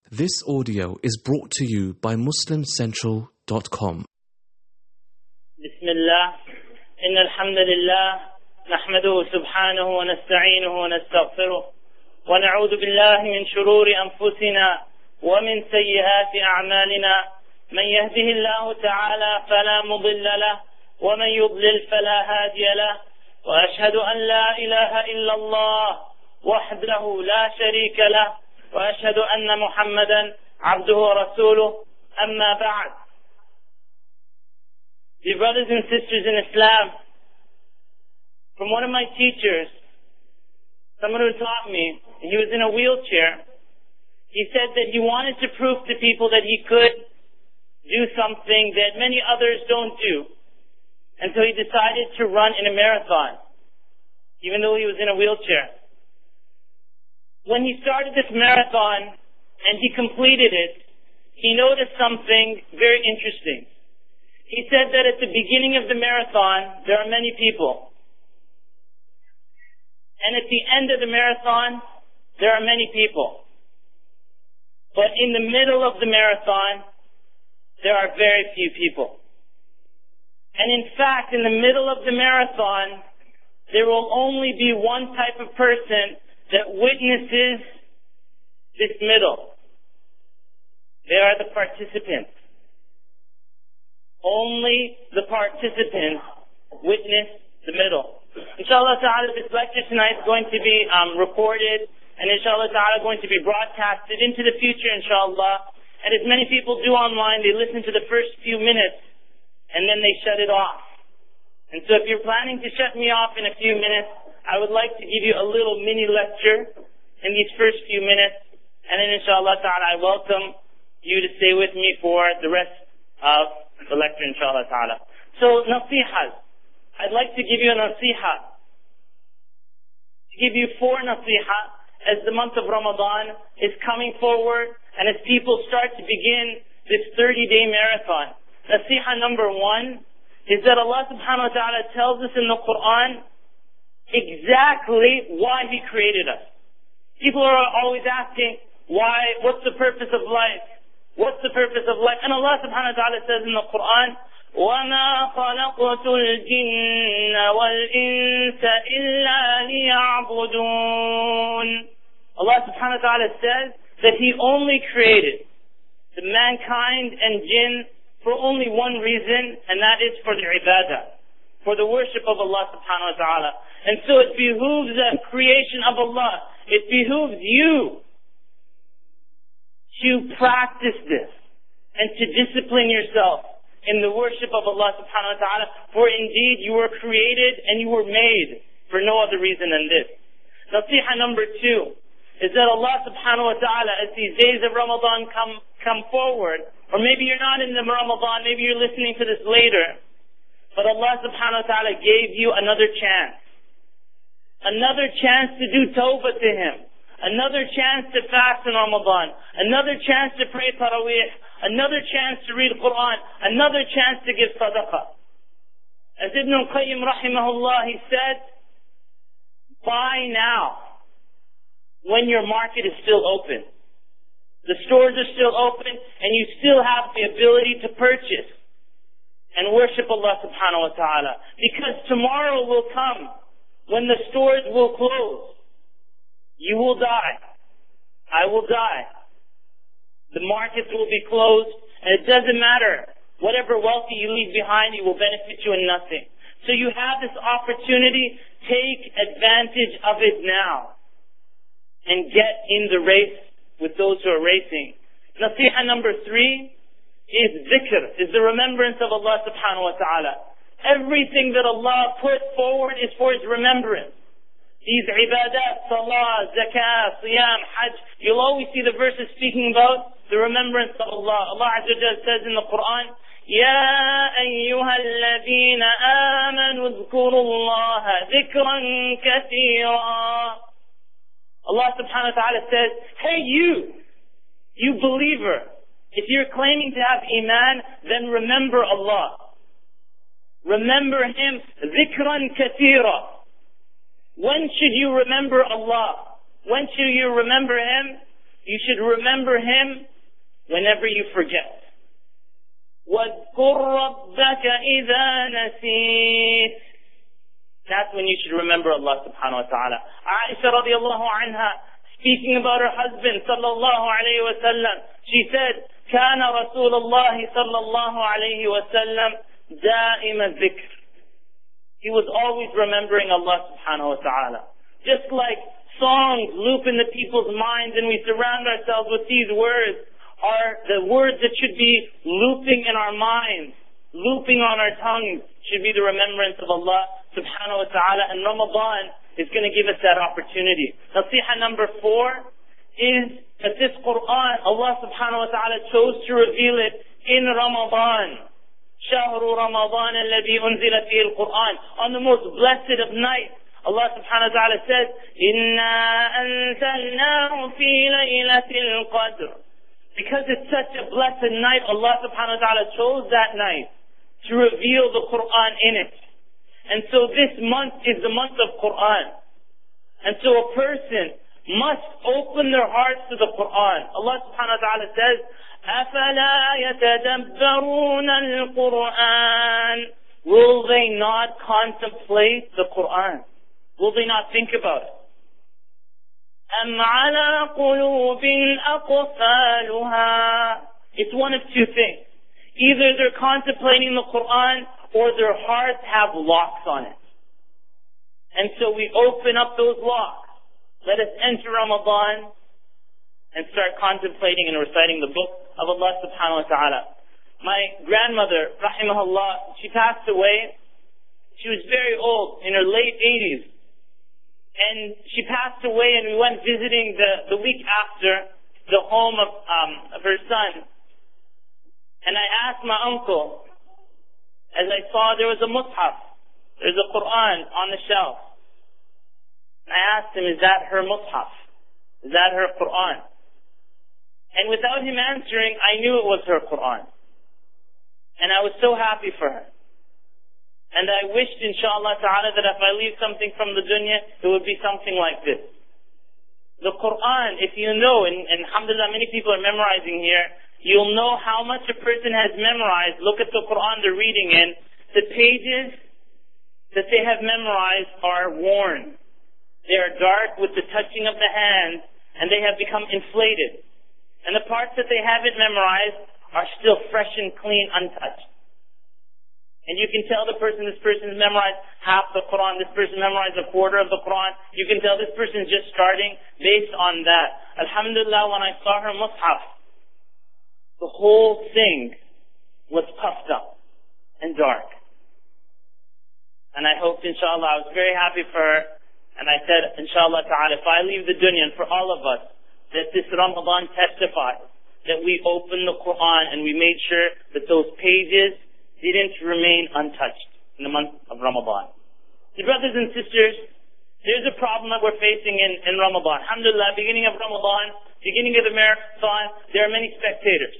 This audio is brought to you by MuslimCentral.com. Bismillah. Inna alhamdulillah. نحمده سبحانه ونستعينه ونستغفره ونعوذ بالله من شرور أنفسنا ومن سيئات أعمالنا من يهده الله تعالى فلا مضل له ومن يضلل فلا هادي له وأشهد أن لا إله إلا الله وحده لا شريك له وأشهد أن محمدا عبده ورسوله أما بعد. Dear brothers and sisters in Islam, from one of my teachers, someone who taught me, he was in a wheelchair. He said that he wanted to prove to people that he could do something that many others don't do. And so he decided to run in a marathon, even though he was in a wheelchair. When he started this marathon and he completed it, he noticed something very interesting. He said that at the beginning of the marathon, there are many people. And at the end of the marathon, there are many people. But in the middle of the marathon, there are very few people. And in fact, in the middle of the marathon, there will only be one type of person that witnesses this middle. They are the participants. Only the participants witness the middle. Inshallah ta'ala, this lecture tonight is going to be recorded, and inshallah ta'ala going to be broadcasted into the future, inshallah. And as many people do online, they listen to the first few minutes and then they shut it off. And so if you're planning to shut me off in a few minutes, I would like to give you a little mini lecture in these first few minutes, and then inshallah ta'ala I welcome you to stay with me for the rest of the lecture, inshallah ta'ala. So, nasihas. I'd like to give you a nasiha. To give you 4 nasiha as the month of Ramadan is coming forward and as people start to begin this 30-day marathon. Nasiha number 1 is that Allah subhanahu wa ta'ala tells us in the Quran exactly why He created us. People are always asking, why? What's the purpose of life? What's the purpose of life? And Allah subhanahu wa ta'ala says in the Quran, وَمَا خَلَقْتُ الْجِنَّ وَالْإِنسَ إِلَّا لِيَعْبُدُونَ. Allah subhanahu wa ta'ala says that He only created the mankind and jinn for only one reason, and that is for the ibadah, for the worship of Allah subhanahu wa ta'ala. And so it behooves the creation of Allah, it behooves you to practice this and to discipline yourself in the worship of Allah subhanahu wa ta'ala, for indeed you were created and you were made for no other reason than this. Nasiha number 2 is that Allah subhanahu wa ta'ala, as these days of Ramadan come forward, or maybe you're not in the Ramadan, maybe you're listening to this later, but Allah subhanahu wa ta'ala gave you another chance. Another chance to do tawbah to Him. Another chance to fast in Ramadan. Another chance to pray Taraweeh. Another chance to read Quran. Another chance to give sadaqah. As Ibn al-Qayyim rahimahullah, he said, buy now, when your market is still open. The stores are still open, and you still have the ability to purchase and worship Allah subhanahu wa ta'ala. Because tomorrow will come when the stores will close. You will die. I will die. The markets will be closed, and it doesn't matter. Whatever wealth you leave behind, it will benefit you in nothing. So you have this opportunity. Take advantage of it now and get in the race with those who are racing. Nasiha number 3 is dhikr, is the remembrance of Allah subhanahu wa ta'ala. Everything that Allah put forward is for His remembrance. These ibadat, salah, zakah, siyam, hajj, you'll always see the verses speaking about the remembrance of Allah. Allah Azza wa Jalla says in the Quran, يَا أَيُّهَا الَّذِينَ آمَنُوا اذْكُرُوا اللَّهَ ذِكْرًا كَثِيرًا. Allah subhanahu wa ta'ala says, hey you believer, if you're claiming to have iman, then remember Allah. Remember Him, ذِكْرًا كَثِيرًا. When should you remember Allah? When should you remember Him? You should remember Him whenever you forget. وَاذْكُرْ رَبَّكَ إِذَا نَسِيتَ. That's when you should remember Allah subhanahu wa ta'ala. Aisha radiallahu anha, speaking about her husband sallallahu alayhi wa sallam, she said, كان رسول الله صلى الله عليه وسلم دائم الذكر. He was always remembering Allah subhanahu wa ta'ala. Just like songs loop in the people's minds and we surround ourselves with these words, are the words that should be looping in our minds, looping on our tongues, should be the remembrance of Allah subhanahu wa ta'ala. And Ramadan is going to give us that opportunity. Nasiha number 4 is that this Quran, Allah subhanahu wa ta'ala chose to reveal it in Ramadan. شهر رمضان الذي أنزل فيه القرآن. On the most blessed of nights, Allah subhanahu wa ta'ala says, إِنَّا أَنزَلْنَاهُ فِي لَيْلَةِ الْقَدْرِ. Because it's such a blessed night, Allah subhanahu wa ta'ala chose that night to reveal the Quran in it. And so this month is the month of Quran. And so a person must open their hearts to the Quran. Allah subhanahu wa ta'ala says, أَفَلَا يَتَدَبَّرُونَ الْقُرْآنِ. Will they not contemplate the Quran? Will they not think about it? أَمْ عَلَى قُلُوبٍ أَقْفَالُهَا. It's one of two things. Either they're contemplating the Quran or their hearts have locks on it. And so we open up those locks. Let us enter Ramadan and start contemplating and reciting the book of Allah subhanahu wa ta'ala. My grandmother, rahimahullah, she passed away. She was very old, in her late 80s. And she passed away and we went visiting the week after the home of her son. And I asked my uncle, as I saw there was a mushaf, there's a Quran on the shelf. And I asked him, is that her mushaf? Is that her Quran? And without him answering, I knew it was her Quran. And I was so happy for her. And I wished, inshallah ta'ala, that if I leave something from the dunya, it would be something like this. The Quran, if you know, and alhamdulillah, many people are memorizing here, you'll know how much a person has memorized. Look at the Quran they're reading in. The pages that they have memorized are worn. They are dark with the touching of the hands, and they have become inflated. And the parts that they haven't memorized are still fresh and clean, untouched. And you can tell this person's memorized half the Quran, this person memorized a quarter of the Quran. You can tell this person's just starting based on that. Alhamdulillah, when I saw her mushaf, the whole thing was puffed up and dark. And I hoped, inshallah, I was very happy for her. And I said, inshallah ta'ala, if I leave the dunya, and for all of us, that this Ramadan testifies that we opened the Quran and we made sure that those pages didn't remain untouched in the month of Ramadan. So brothers and sisters, there's a problem that we're facing in Ramadan. Alhamdulillah, beginning of Ramadan, beginning of the marathon, there are many spectators.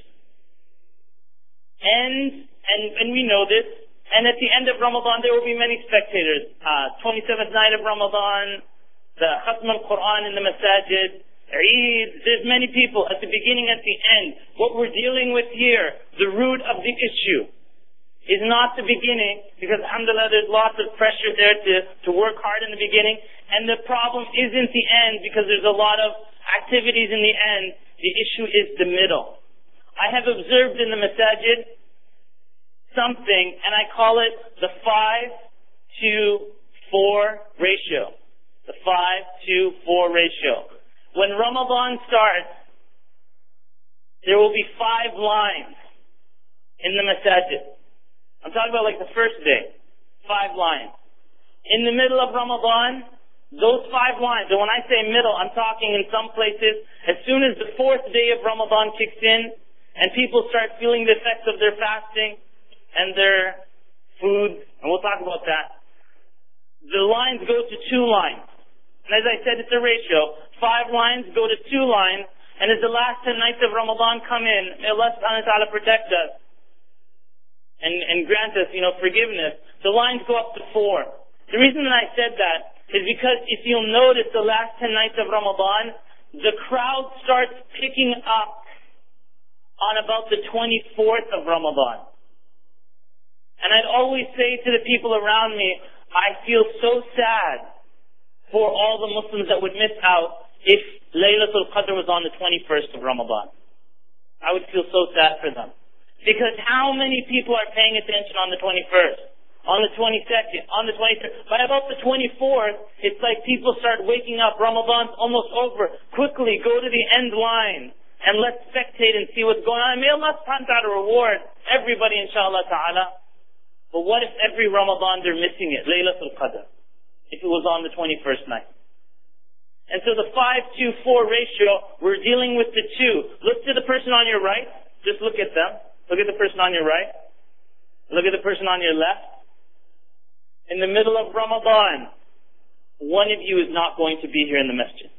And we know this. And at the end of Ramadan, there will be many spectators. 27th night of Ramadan, the Khatm al-Quran in the masajid, Eid, there's many people at the beginning, at the end. What we're dealing with here, the root of the issue, is not the beginning, because alhamdulillah there's lots of pressure there to work hard in the beginning, and the problem isn't the end, because there's a lot of activities in the end. The issue is the middle. I have observed in the masajid something, and I call it the 5-to-4 ratio. The 5-to-4 ratio. When Ramadan starts, there will be 5 lines in the masajid. I'm talking about like the first day. 5 lines. In the middle of Ramadan, those 5 lines, and when I say middle, I'm talking in some places, as soon as the 4th day of Ramadan kicks in, and people start feeling the effects of their fasting and their food, and we'll talk about that, the lines go to 2 lines. And as I said, it's a ratio. 5 lines go to 2 lines, and as the last 10 nights of Ramadan come in, may Allah subhanahu wa ta'ala protect us and grant us, forgiveness. The lines go up to 4. The reason that I said that is because if you'll notice the last 10 nights of Ramadan, the crowd starts picking up on about the 24th of Ramadan. And I'd always say to the people around me, I feel so sad for all the Muslims that would miss out if Laylatul Qadr was on the 21st of Ramadan. I would feel so sad for them. Because how many people are paying attention on the 21st? On the 22nd? On the 23rd? By about the 24th, it's like people start waking up. Ramadan's almost over. Quickly, go to the end line and let's spectate and see what's going on. May Allah subhanahu wa ta'ala reward everybody, inshallah ta'ala. But what if every Ramadan they're missing it, Laylatul Qadr, if it was on the 21st night? And so the 5-2-4 ratio, we're dealing with the two. Look to the person on your right. Just look at them. Look at the person on your right. Look at the person on your left. In the middle of Ramadan, one of you is not going to be here in the masjid.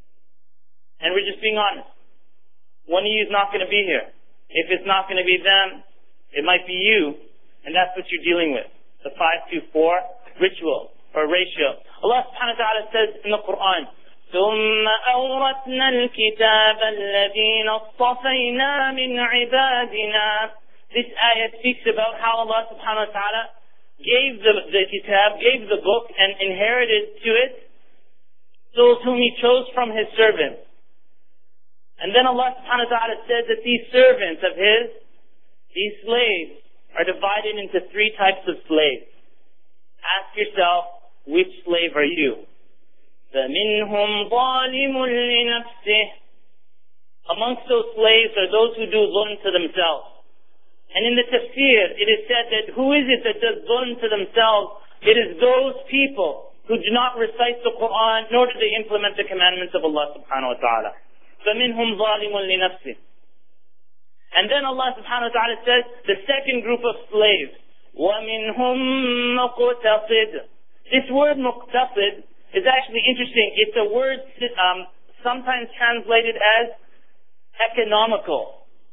And we're just being honest. One of you is not going to be here. If it's not going to be them, it might be you. And that's what you're dealing with. The 5-2-4 ritual or ratio. Allah subhanahu wa ta'ala says in the Quran, ثُمَّ أَوْرَثْنَا الْكِتَابَ الَّذِينَ اصْطَفَيْنَا مِنْ عِبَادِنَا. This ayah speaks about how Allah subhanahu wa ta'ala gave the kitab, gave the book, and inherited to it those whom He chose from His servants. And then Allah subhanahu wa ta'ala says that these servants of His, these slaves, are divided into three types of slaves. Ask yourself, which slave are you? فَمِنْهُمْ ظَالِمٌ لِنَفْسِهِ. Amongst those slaves are those who do zulm to themselves. And in the tafsir, it is said that who is it that does zulm to themselves? It is those people who do not recite the Quran, nor do they implement the commandments of Allah subhanahu wa ta'ala. فَمِنْهُمْ ظَالِمٌ لِنَفْسِهِ. And then Allah subhanahu wa ta'ala says, the second group of slaves, وَمِنْهُمْ مُقْتَصِدٌ. This word muqtasid is actually interesting. It's a word sometimes translated as economical.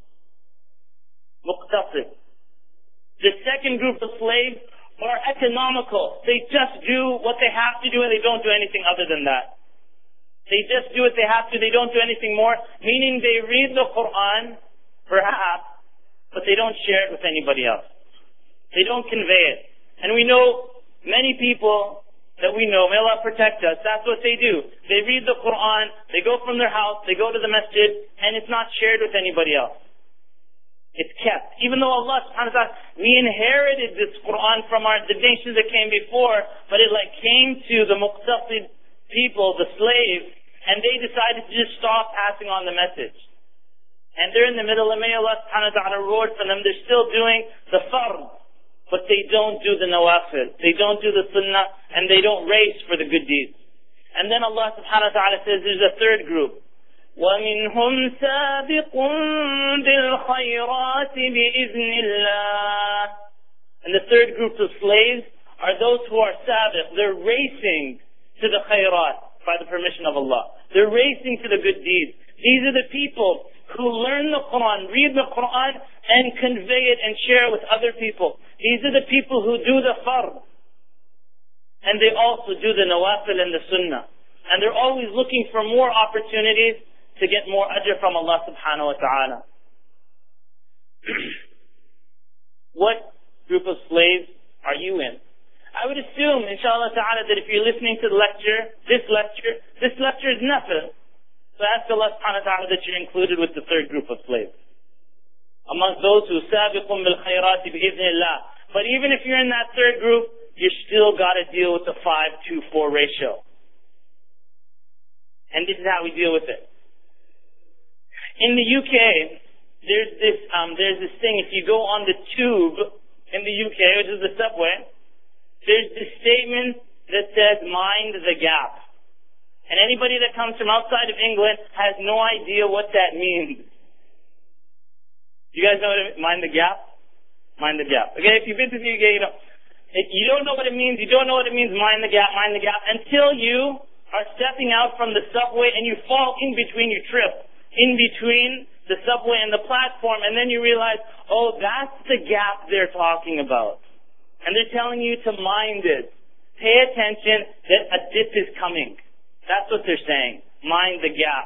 Muqtasid. The second group of slaves are economical. They just do what they have to do and they don't do anything other than that. They just do what they have to, they don't do anything more, meaning they read the Quran, perhaps, but they don't share it with anybody else. They don't convey it. And we know many people that we know, may Allah protect us, that's what they do. They read the Quran, they go from their house, they go to the masjid, and it's not shared with anybody else. It's kept. Even though Allah subhanahu wa ta'ala, we inherited this Quran from the nations that came before, but it came to the muqtasid people, the slaves, and they decided to just stop passing on the message. And they're in the middle, and may Allah subhanahu wa ta'ala reward for them. They're still doing the fard, but they don't do the nawafil. They don't do the sunnah, and they don't race for the good deeds. And then Allah subhanahu wa ta'ala says there's a third group. وَمِنْهُمْ سَابِقٌ بِالْخَيْرَاتِ بِإِذْنِ اللَّهِ. And the third group of slaves are those who are sabiq. They're racing to the khayrat by the permission of Allah. They're racing to the good deeds. These are the people who learn the Quran, read the Quran, and convey it and share with other people. These are the people who do the fard. And they also do the nawafil and the sunnah. And they're always looking for more opportunities to get more ajr from Allah subhanahu wa ta'ala. What group of slaves are you in? I would assume, inshallah ta'ala, that if you're listening to the lecture, this lecture is nafil. So ask Allah subhanahu wa ta'ala that you're included with the third group of slaves. Amongst those who sabiqun bil khayrati bi'idhnillah. But even if you're in that third group, you still got to deal with the 5-2-4 ratio. And this is how we deal with it. In the UK, there's this thing, if you go on the tube in the UK, which is the subway, there's this statement that says, mind the gap. And anybody that comes from outside of England has no idea what that means. You guys know what it means? Mind the gap? Mind the gap. Okay, if you've been to the UK, you don't know what it means. You don't know what it means, mind the gap, until you are stepping out from the subway and you fall in between, you trip in between the subway and the platform, and then you realize, oh, that's the gap they're talking about. And they're telling you to mind it. Pay attention that a dip is coming. That's what they're saying. Mind the gap.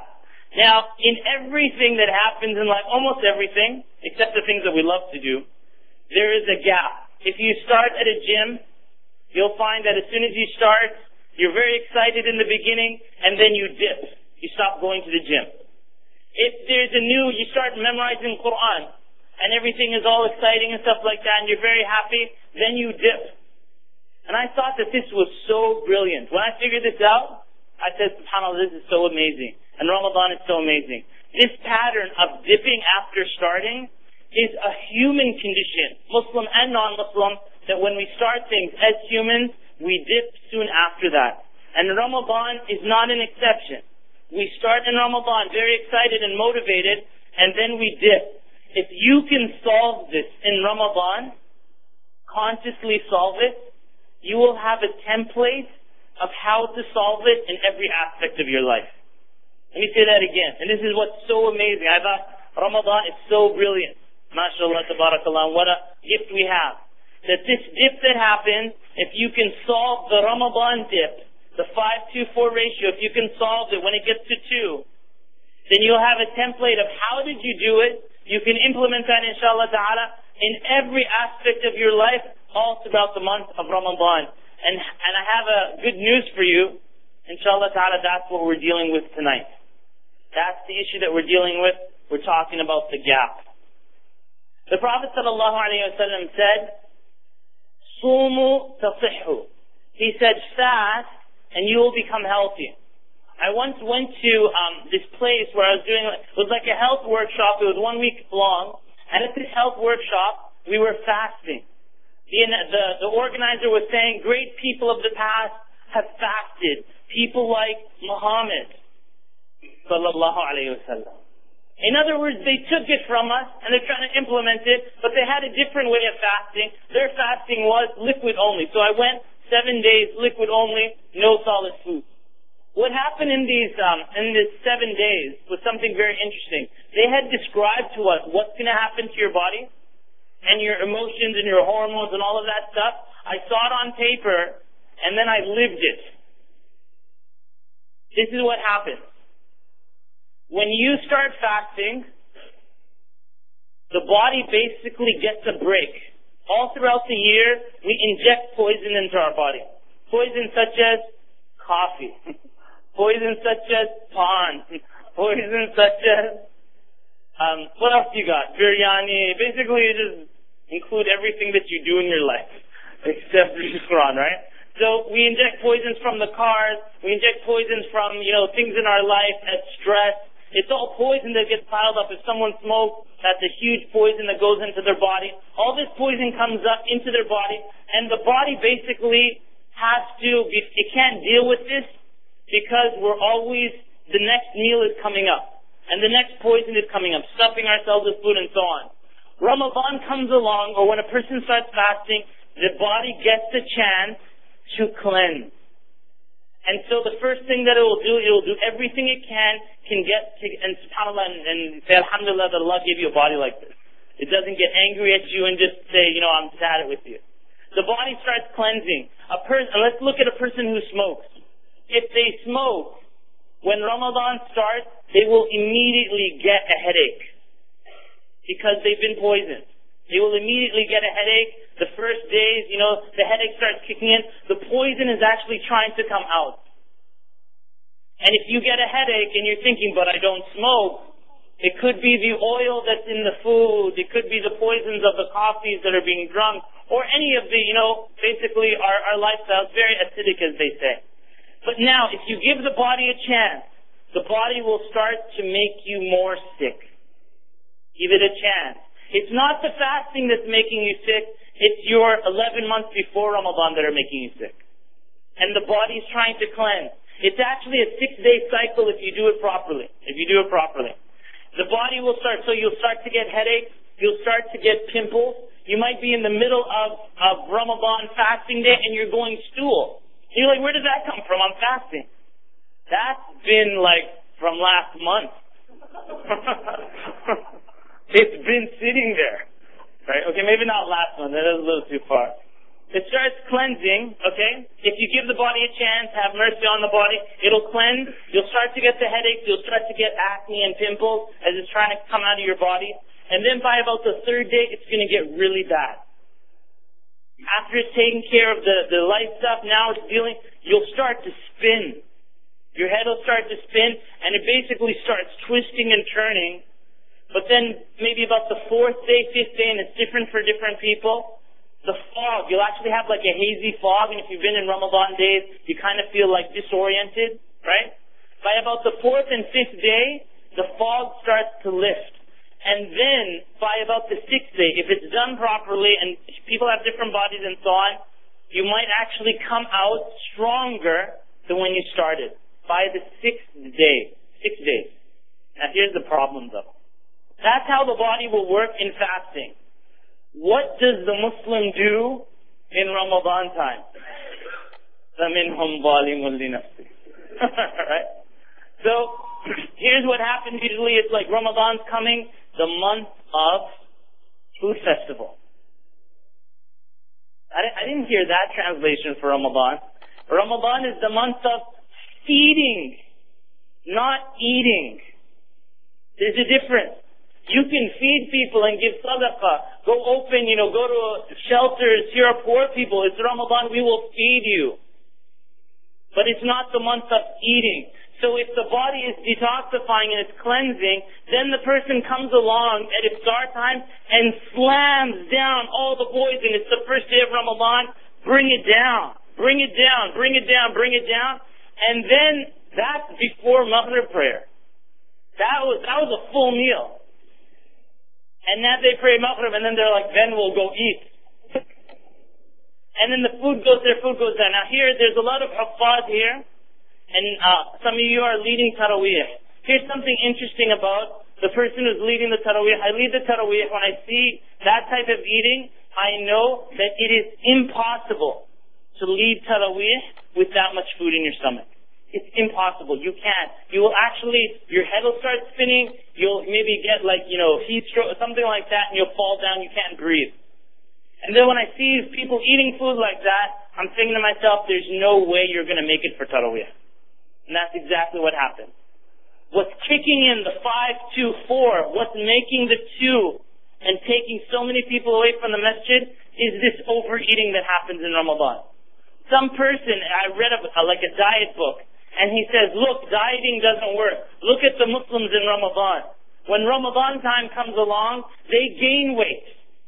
Now, in everything that happens in life, almost everything, except the things that we love to do, there is a gap. If you start at a gym, you'll find that as soon as you start, you're very excited in the beginning, and then you dip. You stop going to the gym. If there's you start memorizing Quran, and everything is all exciting and stuff like that, and you're very happy, then you dip. And I thought that this was so brilliant. When I figured this out, I said, SubhanAllah, this is so amazing. And Ramadan is so amazing. This pattern of dipping after starting is a human condition, Muslim and non-Muslim, that when we start things as humans, we dip soon after that. And Ramadan is not an exception. We start in Ramadan very excited and motivated, and then we dip. If you can solve this in Ramadan, consciously solve it, you will have a template of how to solve it in every aspect of your life. Let me say that again. And this is what's so amazing. I thought Ramadan is so brilliant. MashaAllah, tabarakallah, what a gift we have. That this dip that happens, if you can solve the Ramadan dip, the 5-2-4 ratio, if you can solve it when it gets to 2, then you'll have a template of how did you do it. You can implement that, inshallah ta'ala, in every aspect of your life, all throughout the month of Ramadan. And I have a good news for you. Inshallah ta'ala, that's what we're dealing with tonight. That's the issue that we're dealing with. We're talking about the gap. The Prophet sallallahu alaihi wasallam said, "Sumu tasihhu." He said, fast and you will become healthy. I once went to this place where I was doing, it was like a health workshop. It was 1 week long. And at this health workshop, we were fasting. The organizer was saying, great people of the past have fasted. People like Muhammad sallallahu alaihi wasallam. In other words, they took it from us and they're trying to implement it, but they had a different way of fasting. Their fasting was liquid only. So I went 7 days liquid only, no solid food. What happened in this 7 days was something very interesting. They had described to us what's going to happen to your body and your emotions and your hormones and all of that stuff. I saw it on paper and then I lived it. This is what happens. When you start fasting, the body basically gets a break. All throughout the year, we inject poison into our body. Poison such as coffee. Poison such as pawn. Poison such as, what else you got? Biryani. Basically, you just include everything that you do in your life, except the Quran, right? So we inject poisons from the cars. We inject poisons from, things in our life as stress. It's all poison that gets piled up. If someone smokes, that's a huge poison that goes into their body. All this poison comes up into their body, and the body basically it can't deal with this because the next meal is coming up, and the next poison is coming up, stuffing ourselves with food and so on. Ramadan comes along, or when a person starts fasting, the body gets a chance to cleanse. And so the first thing that it will do everything it can get to, and subhanAllah, and say alhamdulillah that Allah gave you a body like this. It doesn't get angry at you and just say, I'm sad with you. The body starts cleansing. Let's look at a person who smokes. If they smoke, when Ramadan starts, they will immediately get a headache because they've been poisoned. They will immediately get a headache. The first days, the headache starts kicking in. The poison is actually trying to come out. And if you get a headache and you're thinking, but I don't smoke, it could be the oil that's in the food. It could be the poisons of the coffees that are being drunk, or any of the, basically our lifestyle is very acidic, as they say. But now, if you give the body a chance, the body will start to make you more sick. Give it a chance. It's not the fasting that's making you sick. It's your 11 months before Ramadan that are making you sick. And the body's trying to cleanse. It's actually a 6-day cycle if you do it properly. The body will start, so you'll start to get headaches. You'll start to get pimples. You might be in the middle of Ramadan fasting day and you're going stool. You're like, where did that come from? I'm fasting. That's been from last month. It's been sitting there. Right? Okay, maybe not last month. That is a little too far. It starts cleansing, okay? If you give the body a chance, have mercy on the body, it'll cleanse. You'll start to get the headaches. You'll start to get acne and pimples as it's trying to come out of your body. And then by about the third day, it's going to get really bad. After it's taking care of the light stuff, now it's dealing, you'll start to spin. Your head will start to spin, and it basically starts twisting and turning. But then maybe about the fourth day, fifth day, and it's different for different people, the fog, you'll actually have like a hazy fog, and if you've been in Ramadan days, you kind of feel like disoriented, right? By about the fourth and fifth day, the fog starts to lift. And then, by about the sixth day, if it's done properly, and people have different bodies and so on, you might actually come out stronger than when you started. By the sixth day. 6 days. Now here's the problem though. That's how the body will work in fasting. What does the Muslim do in Ramadan time? فَمِنْهُمْ ظَالِمٌ لِنَفْسِهِ. Right? So, here's what happens usually. It's like Ramadan's coming, the month of food festival. I didn't hear that translation for Ramadan. Ramadan is the month of feeding, not eating. There's a difference. You can feed people and give sadaqah. Go open, go to shelters. Here are poor people. It's Ramadan, we will feed you. But it's not the month of eating. So if the body is detoxifying and it's cleansing, then the person comes along at iftar time and slams down all the poison. It's the first day of Ramadan. Bring it down. Bring it down. Bring it down. Bring it down. And then that's before Maghrib prayer. That was a full meal. And now they pray Maghrib, and then they're like, then we'll go eat. And then the food goes there, Now here, there's a lot of huffaz here, and some of you are leading Taraweeh. Here's something interesting about the person who's leading the Taraweeh. I lead the Taraweeh. When I see that type of eating, I know that it is impossible to lead Taraweeh with that much food in your stomach. It's impossible. You can't. You will actually, your head will start spinning. You'll maybe get heat stroke, something like that, and you'll fall down. You can't breathe. And then when I see people eating food like that, I'm thinking to myself, there's no way you're going to make it for Taraweeh. And that's exactly what happened. What's kicking in the 5-2-4, what's making the 2 and taking so many people away from the masjid is this overeating that happens in Ramadan. Some person, I read a diet book, and he says, look, dieting doesn't work. Look at the Muslims in Ramadan. When Ramadan time comes along, they gain weight.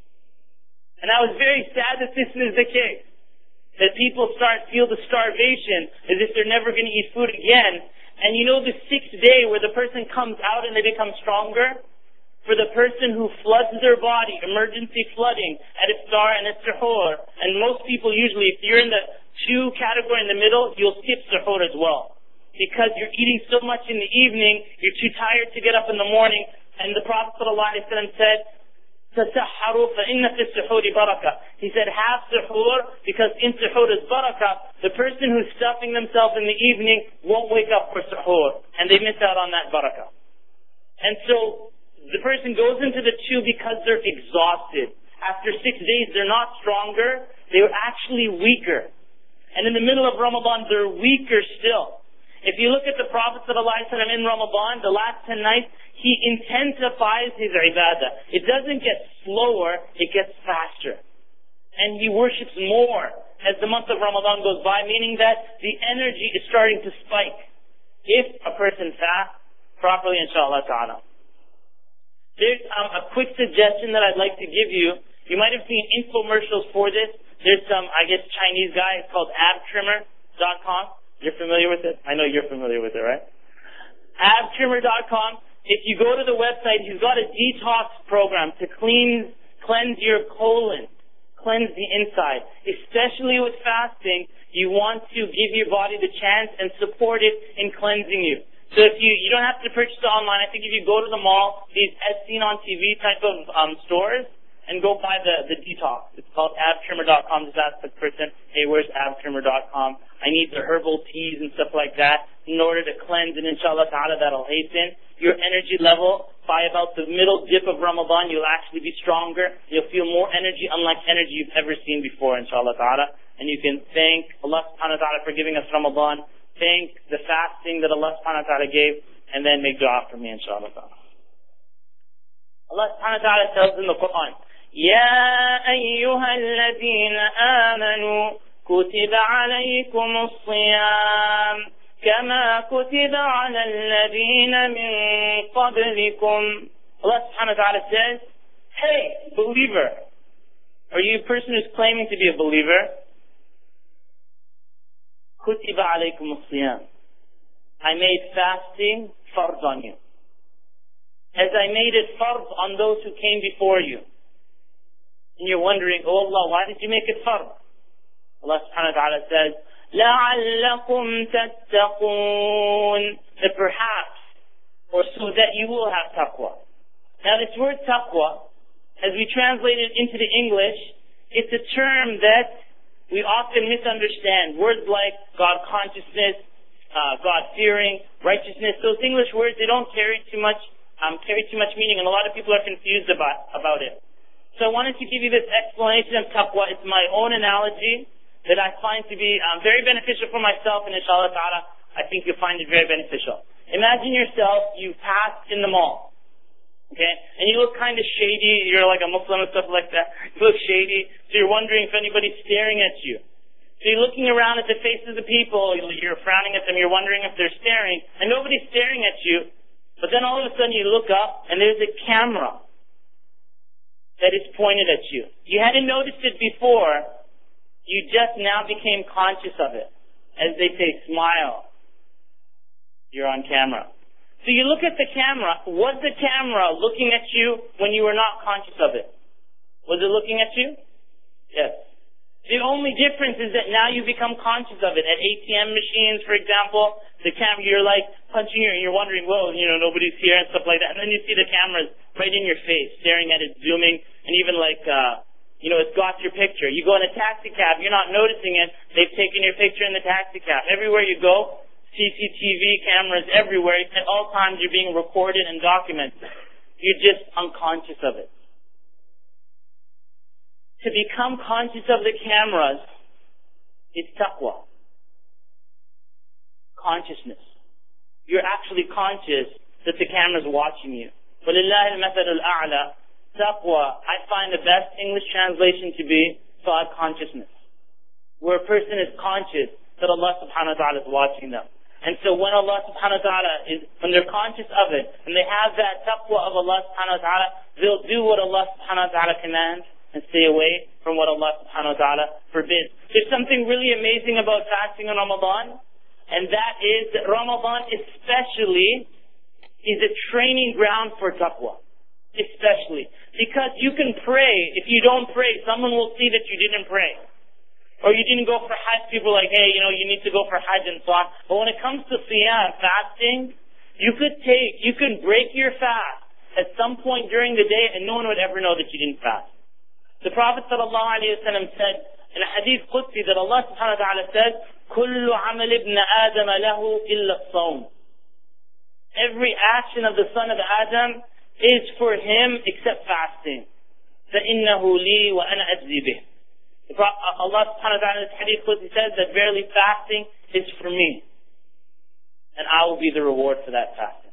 And I was very sad that this is the case. That people feel the starvation as if they're never going to eat food again. And the 6th day where the person comes out and they become stronger, for the person who floods their body, emergency flooding at iftar and at suhoor, and most people usually, if you're in the 2 category in the middle, you'll skip suhoor as well. Because you're eating so much in the evening, you're too tired to get up in the morning, and the Prophet ﷺ said, تَسَحَّرُوا فَإِنَّ فِي السُّحُورِ بَرَكَةً. He said, have suhoor, because in suhoor is barakah. The person who's stuffing themselves in the evening won't wake up for suhoor, and they miss out on that barakah. And so, the person goes into the 2 because they're exhausted. After 6 days, they're not stronger, they're actually weaker. And in the middle of Ramadan, they're weaker still. If you look at the Prophet ﷺ in Ramadan, the last 10 nights, he intensifies his ibadah. It doesn't get slower, it gets faster. And he worships more as the month of Ramadan goes by, meaning that the energy is starting to spike. If a person fasts properly, inshallah ta'ala. There's a quick suggestion that I'd like to give you. You might have seen infomercials for this. There's some, Chinese guy. It's called abtrimmer.com. You're familiar with it? I know you're familiar with it, right? abtrimmer.com. If you go to the website, he's got a detox program to cleanse your colon, cleanse the inside. Especially with fasting, you want to give your body the chance and support it in cleansing you. So if you don't have to purchase it online. I think if you go to the mall, these as seen on TV type of stores, and go buy the detox. It's called abtrimmer.com. Just ask the person, hey, where's abtrimmer.com? I need the herbal teas and stuff like that in order to cleanse, and inshallah ta'ala that'll hasten your energy level. By about the middle dip of Ramadan, you'll actually be stronger. You'll feel more energy, unlike energy you've ever seen before, inshallah ta'ala. And you can thank Allah subhanahu wa ta'ala for giving us Ramadan, thank the fasting that Allah subhanahu wa ta'ala gave, and then make dua for me, inshallah ta'ala. Allah subhanahu wa ta'ala tells in the Quran, يَا أَيُّهَا الَّذِينَ آمَنُوا كُتِبَ عَلَيْكُمُ الصِّيَامُ كَمَا كُتِبَ عَلَى الَّذِينَ مِن قَبْلِكُمْ. Allah subhanahu wa ta'ala says, hey, believer, are you a person who's claiming to be a believer? كُتِبَ عَلَيْكُمُ الصِّيَامُ. I made fasting fard on you, as I made it fard on those who came before you. And you're wondering, oh Allah, why did you make it fard? Allah subhanahu wa ta'ala says, لَعَلَّكُمْ تَتَّقُونَ. That perhaps, or so that you will have taqwa. Now this word taqwa, as we translate it into the English, it's a term that we often misunderstand. Words like God consciousness, God fearing, righteousness, those English words, they don't carry too much meaning, and a lot of people are confused about it. So I wanted to give you this explanation of taqwa. It's my own analogy that I find to be very beneficial for myself, and inshallah ta'ala, I think you'll find it very beneficial. Imagine yourself, you pass in the mall, okay, and you look kind of shady, you're like a Muslim and stuff like that, you look shady, so you're wondering if anybody's staring at you. So you're looking around at the faces of people, you're frowning at them, you're wondering if they're staring, and nobody's staring at you, but then all of a sudden you look up, and there's a camera that is pointed at you. You hadn't noticed it before, you just now became conscious of it. As they say, smile. You're on camera. So you look at the camera. Was the camera looking at you when you were not conscious of it? Was it looking at you? Yes. The only difference is that now you become conscious of it. At ATM machines, for example, the camera, you're like punching and you're wondering, whoa, nobody's here and stuff like that. And then you see the cameras right in your face, staring at it, zooming, and even like, it's got your picture. You go in a taxi cab, you're not noticing it. They've taken your picture in the taxi cab. Everywhere you go, CCTV cameras everywhere. At all times you're being recorded and documented. You're just unconscious of it. To become conscious of the cameras is taqwa. Consciousness. You're actually conscious that the camera's watching you. وَلِلَّهِ الْمَثَلُ الْأَعْلَى. Taqwa, I find the best English translation to be God consciousness, where a person is conscious that Allah subhanahu wa ta'ala is watching them. And so when Allah subhanahu wa ta'ala when they're conscious of it, and they have that taqwa of Allah subhanahu wa ta'ala, they'll do what Allah subhanahu wa ta'ala commands and stay away from what Allah subhanahu wa ta'ala forbids. There's something really amazing about fasting in Ramadan, and that is that Ramadan especially is a training ground for taqwa. Especially. Because you can pray. If you don't pray, someone will see that you didn't pray. Or you didn't go for Hajj. People are like, hey, you need to go for Hajj and so on. But when it comes to siyam, fasting, you could break your fast at some point during the day and no one would ever know that you didn't fast. The Prophet ﷺ said in a hadith Qudsi that Allah subhanahu wa ta'ala said, كُلُّ عَمَلِ ابْنَ آدَمَ لَهُ إِلَّا الصَّوْمِ. Every action of the son of Adam is for him except fasting. فَإِنَّهُ لِي وَأَنَا أَجْزِي بِهِ. Allah subhanahu wa ta'ala in this hadith Qudsi says that verily fasting is for me, and I will be the reward for that fasting.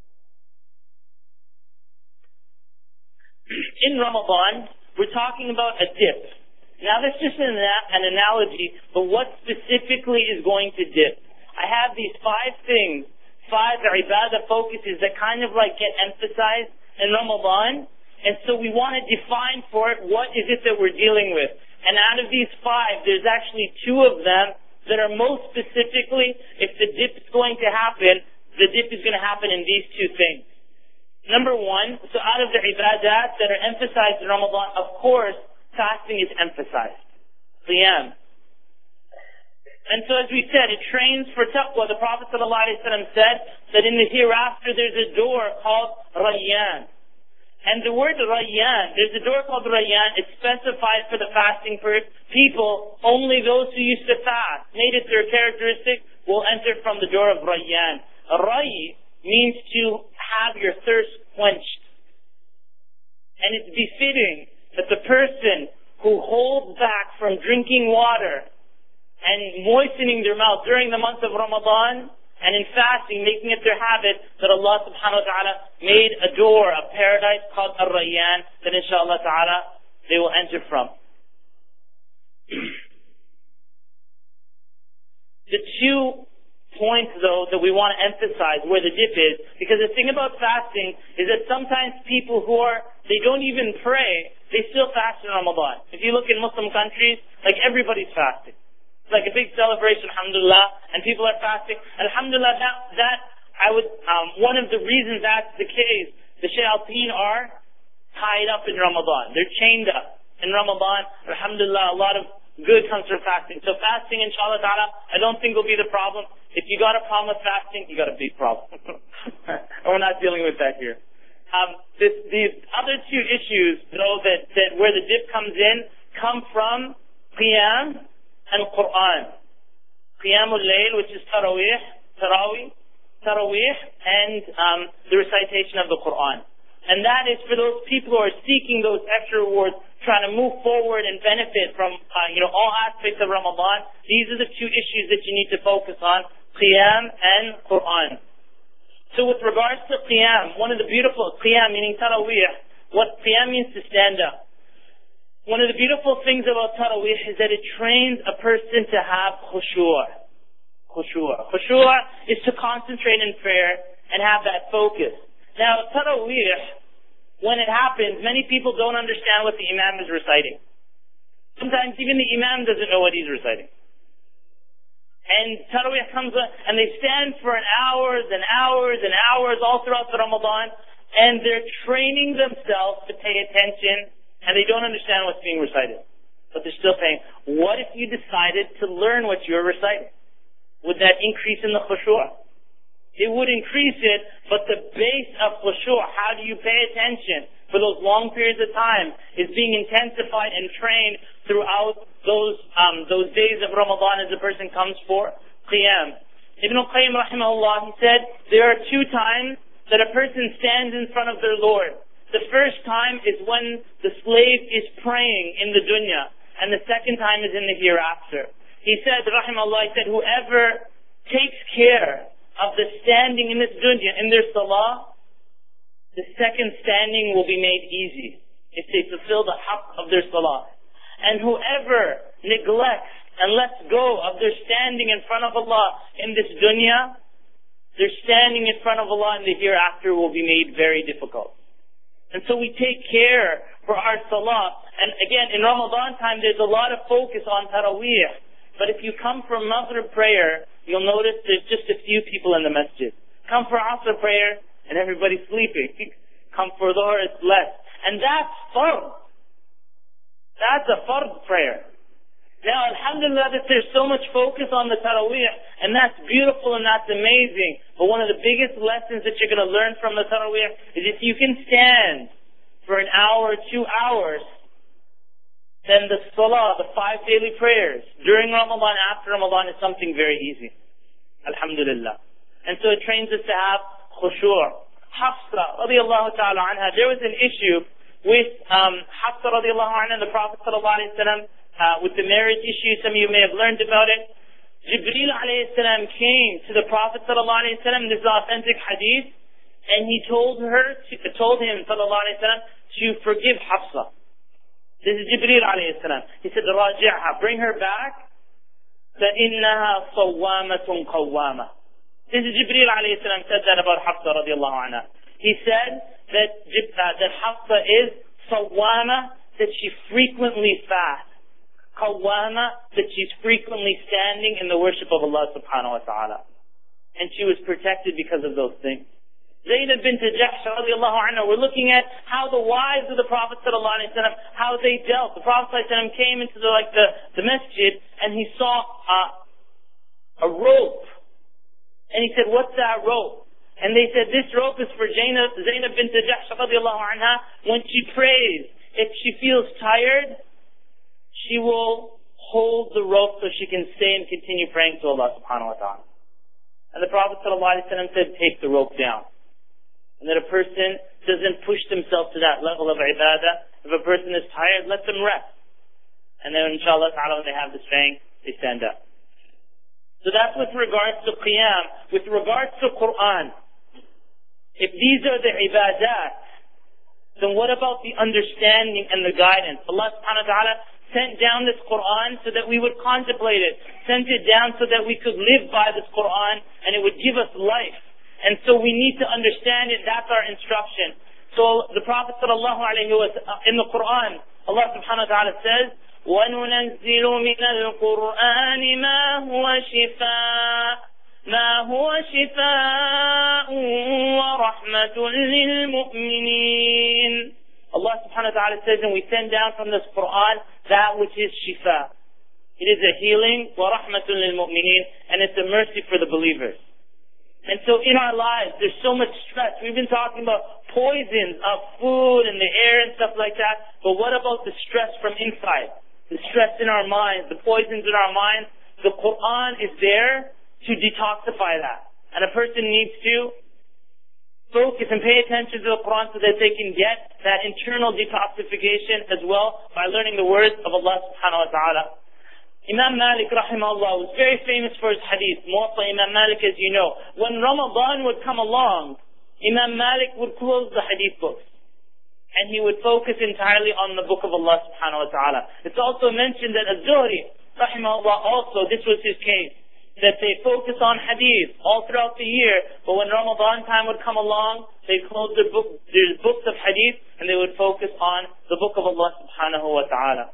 In Ramadan, we're talking about a dip. Now that's just an analogy, but what specifically is going to dip? I have these 5 things, 5 ibadah focuses that kind of like get emphasized in Ramadan, and so we want to define for it what is it that we're dealing with. And out of these 5, there's actually 2 of them that are most specifically, if the dip is going to happen, the dip is going to happen in these 2 things. Number 1, so out of the ibadat that are emphasized in Ramadan, of course, fasting is emphasized. Qiyam. And so as we said, it trains for taqwa. The Prophet ﷺ said that in the hereafter there's a door called Rayyan. And the word Rayyan, there's a door called Rayyan. It's specified for the fasting people. Only those who used to fast, made it their characteristic, will enter from the door of Rayyan. Ray means to have your thirst quenched. And it's befitting that the person who holds back from drinking water and moistening their mouth during the month of Ramadan, and in fasting, making it their habit, that Allah subhanahu wa ta'ala made a door, a paradise called Ar-Rayyan, that inshallah ta'ala they will enter from. The 2 points though that we want to emphasize where the dip is, because the thing about fasting is that sometimes people they don't even pray, they still fast in Ramadan. If you look in Muslim countries, like everybody's fasting. It's like a big celebration, alhamdulillah, and people are fasting. Alhamdulillah, one of the reasons that's the case, the shayateen are tied up in Ramadan. They're chained up in Ramadan. Alhamdulillah, a lot of good comes from fasting. So fasting, inshallah ta'ala, I don't think will be the problem. If you got a problem with fasting, you got a big problem. We're not dealing with that here. These other 2 issues, though, that where the dip comes in, come from Qiyam and Quran. Qiyamul Layl, which is Tarawih, and the recitation of the Quran. And that is for those people who are seeking those extra rewards, trying to move forward and benefit from all aspects of Ramadan. These are the 2 issues that you need to focus on, Qiyam and Quran. So with regards to Qiyam, one of the beautiful, Qiyam meaning Tarawih, what Qiyam means to stand up. One of the beautiful things about Tarawih is that it trains a person to have khushu'. Khushu' is to concentrate in prayer and have that focus. Now, Tarawih, when it happens, many people don't understand what the Imam is reciting. Sometimes even the Imam doesn't know what he's reciting. And Tarawih comes and they stand for hours and hours and hours all throughout the Ramadan, and they're training themselves to pay attention. And they don't understand what's being recited. But they're still paying. What if you decided to learn what you're reciting? Would that increase in the khushu'? It would increase it, but the base of khushu', how do you pay attention for those long periods of time, is being intensified and trained throughout those days of Ramadan as a person comes for Qiyam. Ibn al-Qayyim rahimahullah, he said, there are 2 times that a person stands in front of their Lord. The first time is when the slave is praying in the dunya, and the second time is in the hereafter. He said, rahimahullah, whoever takes care of the standing in this dunya, in their salah, the second standing will be made easy if they fulfill the haqq of their salah. And whoever neglects and lets go of their standing in front of Allah in this dunya, their standing in front of Allah in the hereafter will be made very difficult. And so we take care for our salah. And again, in Ramadan time, there's a lot of focus on Tarawih. But if you come for Maghrib prayer, you'll notice there's just a few people in the masjid. Come for Asr prayer, and everybody's sleeping. Come for Dhuhr, it's less. And that's fard. That's a fard prayer. Now, alhamdulillah, that there's so much focus on the Tarawih, and that's beautiful and that's amazing. But one of the biggest lessons that you're going to learn from the Tarawih is if you can stand for an hour, 2 hours, then the Salah, the 5 daily prayers, during Ramadan, after Ramadan, is something very easy. Alhamdulillah. And so it trains us to have khushu'. Hafsa, radiallahu ta'ala anha, there was an issue with Hafsa, radiallahu anha, and the Prophet sallallahu alayhi wa sallam, with the marriage issue. Some of you may have learned about it. Jibreel alayhi salam came to the Prophet sallallahu alayhi wa sallam, this is authentic hadith, and he told him sallallahu alayhi wa sallam to forgive Hafsa. This is Jibreel alayhi salam. He said, Raji'ha, bring her back. فَإِنَّهَا صَوَّامَةٌ قَوَّامَةٌ. This is Jibreel alayhi salam said that about Hafsa radiallahu anha. He said that Hafsa is sawwama, that she frequently fasts. Qawwama, that she's frequently standing in the worship of Allah subhanahu wa ta'ala. And she was protected because of those things. Zaynab bint Jahsh radiallahu anha, we're looking at how the wives of the Prophet sallallahu alaihi wasallam, how they dealt. The Prophet sallallahu alaihi wasallam came into the masjid and he saw a rope. And he said, what's that rope? And they said, this rope is for Zainab bint Jahsh radiallahu anha. When she prays, if she feels tired, she will hold the rope so she can stay and continue praying to Allah subhanahu wa ta'ala. And the Prophet ﷺ said, take the rope down. And that a person doesn't push themselves to that level of ibadah. If a person is tired, let them rest. And then inshallah ta'ala, when they have the strength, they stand up. So that's with regards to qiyam. With regards to Quran, if these are the ibadat, then what about the understanding and the guidance? Allah subhanahu wa ta'ala sent down this Quran so that we would contemplate it. Sent it down so that we could live by this Quran and it would give us life. And so we need to understand it. That's our instruction. So the Prophet sallallahu alaihi wasallam in the Quran, Allah subhanahu wa ta'ala says, وَنُنَزِّلُ مِنَ الْقُرْآنِ مَا هُوَ شِفَاءٌ وَرَحْمَةٌ لِلْمُؤْمِنِينَ. Allah subhanahu wa ta'ala says, and we send down from this Quran that which is shifa. It is a healing, وَرَحْمَةٌ لِلْمُؤْمِنِينَ, and it's a mercy for the believers. And so in our lives, there's so much stress. We've been talking about poisons of food and the air and stuff like that. But what about the stress from inside? The stress in our minds, the poisons in our minds. The Quran is there to detoxify that. And a person needs to focus and pay attention to the Quran so that they can get that internal detoxification as well by learning the words of Allah subhanahu wa ta'ala. Imam Malik rahimahullah was very famous for his hadith. Muwatta Imam Malik, as you know. When Ramadan would come along, Imam Malik would close the hadith books. And he would focus entirely on the book of Allah subhanahu wa ta'ala. It's also mentioned that Az-Zuhri rahimahullah also, this was his case, that they focus on hadith all throughout the year, but when Ramadan time would come along, they closed their books of hadith, and they would focus on the book of Allah subhanahu wa ta'ala.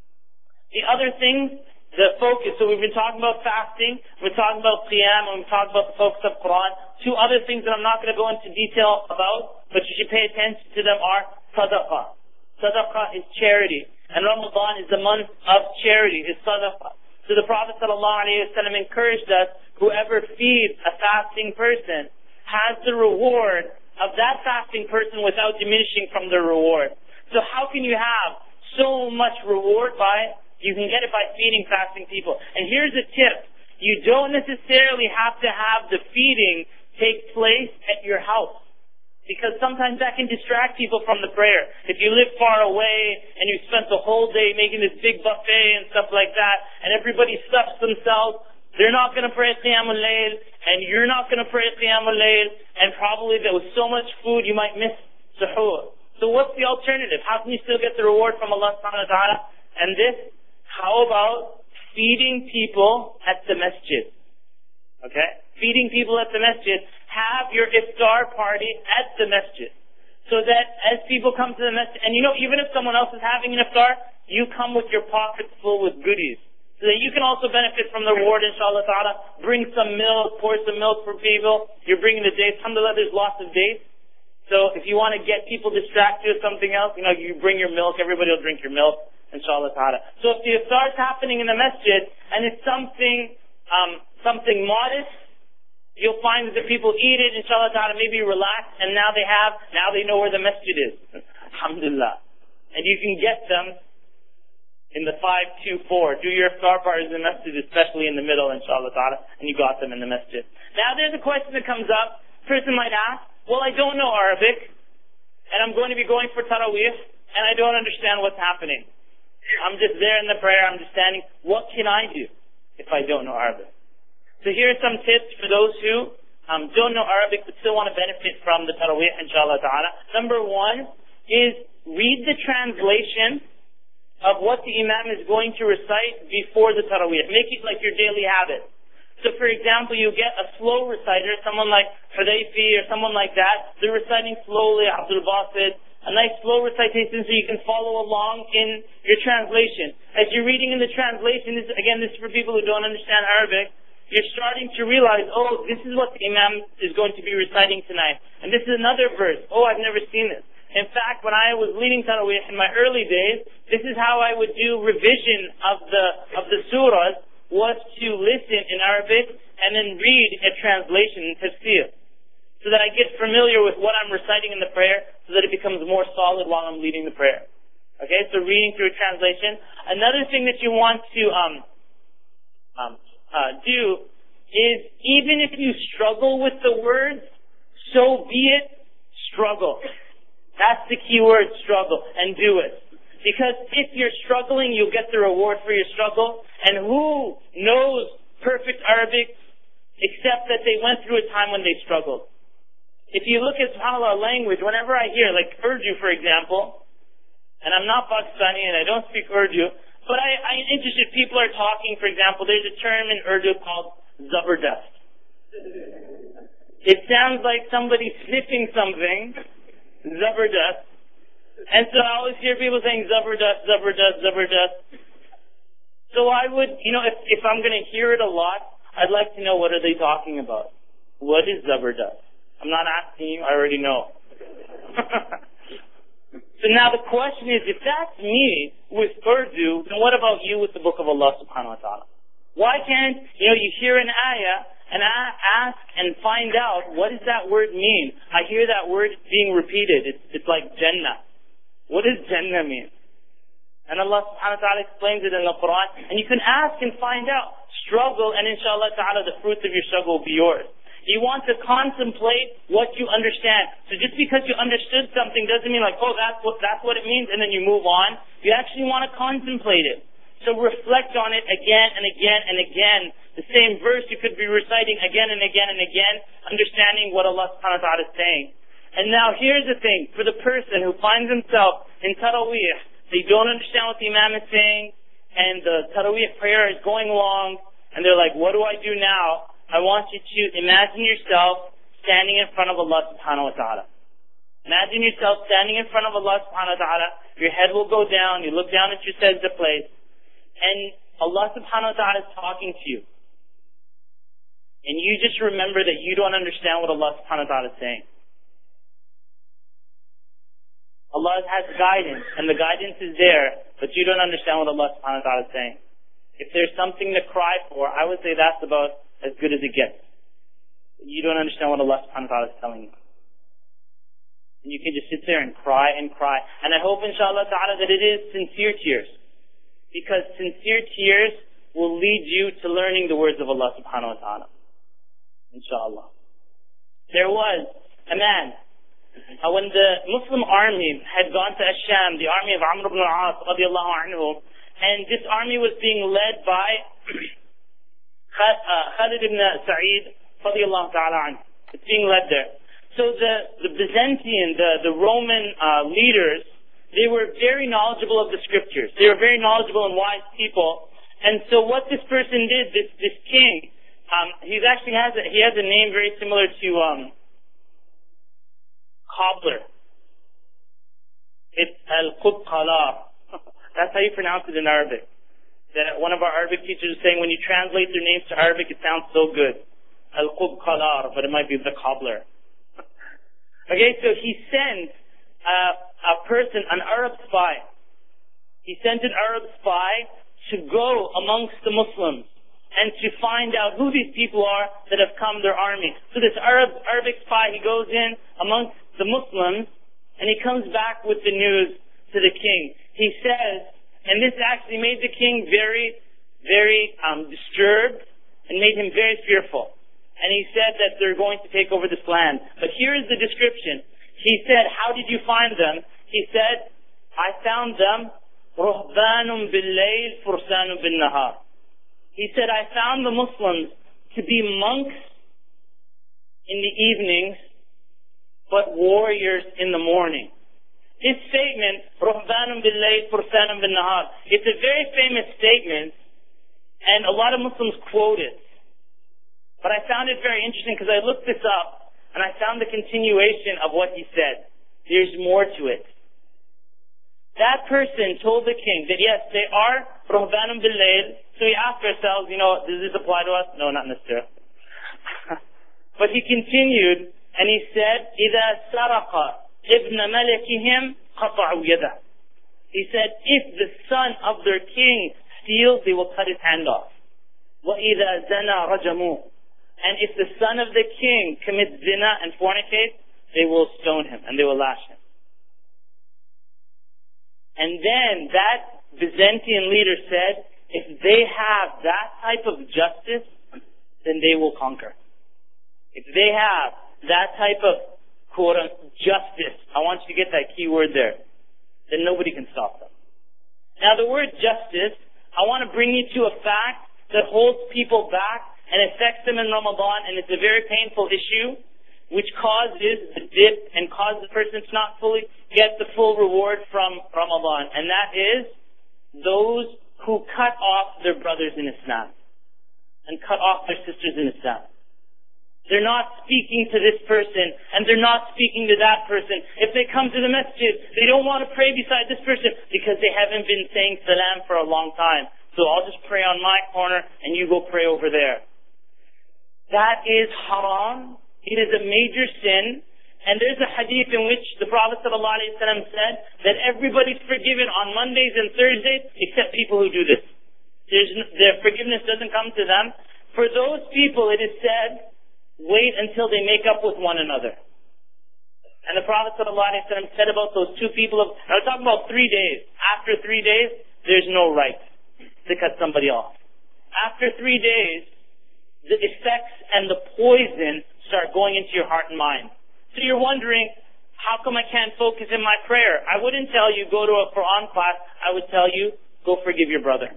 The other things, the focus, so we've been talking about fasting, we're talking about qiyam, and we've talked about the focus of Quran. Two other things that I'm not going to go into detail about, but you should pay attention to them are sadaqah. Sadaqah is charity, and Ramadan is the month of charity, is sadaqah. So the Prophet ﷺ encouraged us, whoever feeds a fasting person has the reward of that fasting person without diminishing from the reward. So how can you have so much reward you can get it by feeding fasting people. And here's a tip. You don't necessarily have to have the feeding take place at your house. Because sometimes that can distract people from the prayer. If you live far away and you spent the whole day making this big buffet and stuff like that, and everybody stuffs themselves, they're not going to pray Qiyamul Layl, and you're not going to pray Qiyamul Layl, and probably there was so much food you might miss suhoor. So what's the alternative? How can you still get the reward from Allah subhanahu wa ta'ala? And this, how about feeding people at the masjid? Okay? Feeding people at the masjid. Have your iftar party at the masjid. So that as people come to the masjid, and you know, even if someone else is having an iftar, you come with your pockets full with goodies. So that you can also benefit from the reward, inshallah ta'ala. Bring some milk, pour some milk for people. You're bringing the dates. Alhamdulillah, there's lots of dates. So if you want to get people distracted with something else, you know, you bring your milk, everybody will drink your milk, inshallah ta'ala. So if the iftar is happening in the masjid, and it's something modest, you'll find that the people eat it, inshallah ta'ala, maybe relax, and now they know where the masjid is. Alhamdulillah. And you can get them in the 5-2-4. Do your iftar parties in the masjid, especially in the middle, inshallah ta'ala, and you got them in the masjid. Now there's a question that comes up. A person might ask, well, I don't know Arabic, and I'm going to be going for Taraweeh, and I don't understand what's happening. I'm just there in the prayer, I'm just standing. What can I do if I don't know Arabic? So here are some tips for those who don't know Arabic but still want to benefit from the Taraweeh, inshallah ta'ala. Number one is read the translation of what the Imam is going to recite before the Taraweeh. Make it like your daily habit. So for example, you get a slow reciter, someone like Hudayfi or someone like that. They're reciting slowly, Abdul Basit, a nice slow recitation so you can follow along in your translation. As you're reading in the translation, this is for people who don't understand Arabic, you're starting to realize, oh, this is what the Imam is going to be reciting tonight. And this is another verse. Oh, I've never seen this. In fact, when I was leading Taraweeh in my early days, this is how I would do revision of the surahs, was to listen in Arabic and then read a translation in tafsir. so that I get familiar with what I'm reciting in the prayer, so that it becomes more solid while I'm leading the prayer. Okay, so reading through translation. Another thing that you want to do is, even if you struggle with the words, so be it, struggle. That's the key word, struggle, and do it. Because if you're struggling, you'll get the reward for your struggle. And who knows perfect Arabic except that they went through a time when they struggled? If you look at subhanAllah language, whenever I hear, like Urdu for example, and I'm not Pakistani and I don't speak Urdu, but I'm interested, people are talking, for example, there's a term in Urdu called Zabardast. It sounds like somebody sniffing something, Zabardast. And so I always hear people saying Zabardast, Zabardast, Zabardast. So I would, if I'm going to hear it a lot, I'd like to know, what are they talking about? What is Zabardast? I'm not asking you, I already know. So now the question is, if that's me with Urdu, then what about you with the book of Allah subhanahu wa ta'ala? Why can't, you hear an ayah and ask and find out, what does that word mean? I hear that word being repeated. It's like Jannah. What does Jannah mean? And Allah subhanahu wa ta'ala explains it in the Quran. And you can ask and find out. Struggle, and inshallah ta'ala the fruits of your struggle will be yours. You want to contemplate what you understand. So just because you understood something doesn't mean like, oh, that's what it means, and then you move on. You actually want to contemplate it. So reflect on it again and again and again. The same verse you could be reciting again and again and again, understanding what Allah subhanahu wa ta'ala is saying. And now here's the thing, for the person who finds himself in Taraweeh, they don't understand what the Imam is saying, and the Taraweeh prayer is going long, and they're like, what do I do now? I want you to imagine yourself standing in front of Allah subhanahu wa ta'ala. Imagine yourself standing in front of Allah subhanahu wa ta'ala, your head will go down, you look down at your sajda place, and Allah subhanahu wa ta'ala is talking to you. And you just remember that you don't understand what Allah subhanahu wa ta'ala is saying. Allah has guidance, and the guidance is there, but you don't understand what Allah subhanahu wa ta'ala is saying. If there's something to cry for, I would say that's about as good as it gets. You don't understand what Allah subhanahu wa ta'ala is telling you. And you can just sit there and cry and cry. And I hope inshallah ta'ala that it is sincere tears. Because sincere tears will lead you to learning the words of Allah subhanahu wa ta'ala. Inshallah. There was a man, when the Muslim army had gone to Asham, the army of Amr ibn al-As radiallahu anhu, and this army was being led by Khalid ibn Sa'id radiallahu ta'ala anhu. It's being led there. So the Byzantine, the Roman leaders, they were very knowledgeable of the scriptures. They were very knowledgeable and wise people. And so what this person did, this king, he has a name very similar to cobbler. It's al-Qub Qalar. That's how you pronounce it in Arabic. That one of our Arabic teachers is saying when you translate their names to Arabic, it sounds so good. Al-Qub Qalar, but it might be the cobbler. Okay, so he sent a person, an Arab spy. He sent an Arab spy to go amongst the Muslims and to find out who these people are that have come, their army. So this Arabic spy, he goes in amongst the Muslims and he comes back with the news to the king. He says, and this actually made the king very, very disturbed and made him very fearful. And he said that they're going to take over this land. But here is the description. He said, how did you find them? He said, I found them رُهْبَانٌ بِاللَّيْلِ فُرْسَانٌ بِالنَّهَارِ. He said, I found the Muslims to be monks in the evenings, but warriors in the morning. This statement, رُهْبَانٌ بِاللَّيْلِ فُرْسَانٌ بِالنَّهَارِ, it's a very famous statement, and a lot of Muslims quote it. But I found it very interesting because I looked this up, and I found the continuation of what he said. There's more to it. That person told the king that yes, they are رُهْبَانٌ بِاللَّيْلِ. So we asked ourselves, does this apply to us? No, not necessarily. But he continued, and he said, إِذَا سَرَقَ ابْنَ مَلَكِهِمْ قَطَعُوا يَدَهُ. He said, if the son of their king steals, they will cut his hand off. وَإِذَا زَنَى رَجَمُوهُ. And if the son of the king commits zina and fornicates, they will stone him and they will lash him. And then that Byzantine leader said, if they have that type of justice, then they will conquer. If they have that type of justice, I want you to get that key word there, then nobody can stop them. Now the word justice, I want to bring you to a fact that holds people back and affects them in Ramadan, and it's a very painful issue, which causes a dip and causes the person to not fully get the full reward from Ramadan. And that is those who cut off their brothers in Islam and cut off their sisters in Islam. They're not speaking to this person and they're not speaking to that person. If they come to the masjid, they don't want to pray beside this person because they haven't been saying salam for a long time. So I'll just pray on my corner and you go pray over there. That is haram. It is a major sin. And there's a hadith in which the Prophet ﷺ said that everybody's forgiven on Mondays and Thursdays except people who do this. Their forgiveness doesn't come to them. For those people, it is said, wait until they make up with one another. And the Prophet ﷺ said about those two people, I was talking about 3 days. After 3 days, there's no right to cut somebody off. After 3 days, the effects and the poison start going into your heart and mind. So you're wondering, how come I can't focus in my prayer? I wouldn't tell you go to a Quran class. I would tell you, go forgive your brother.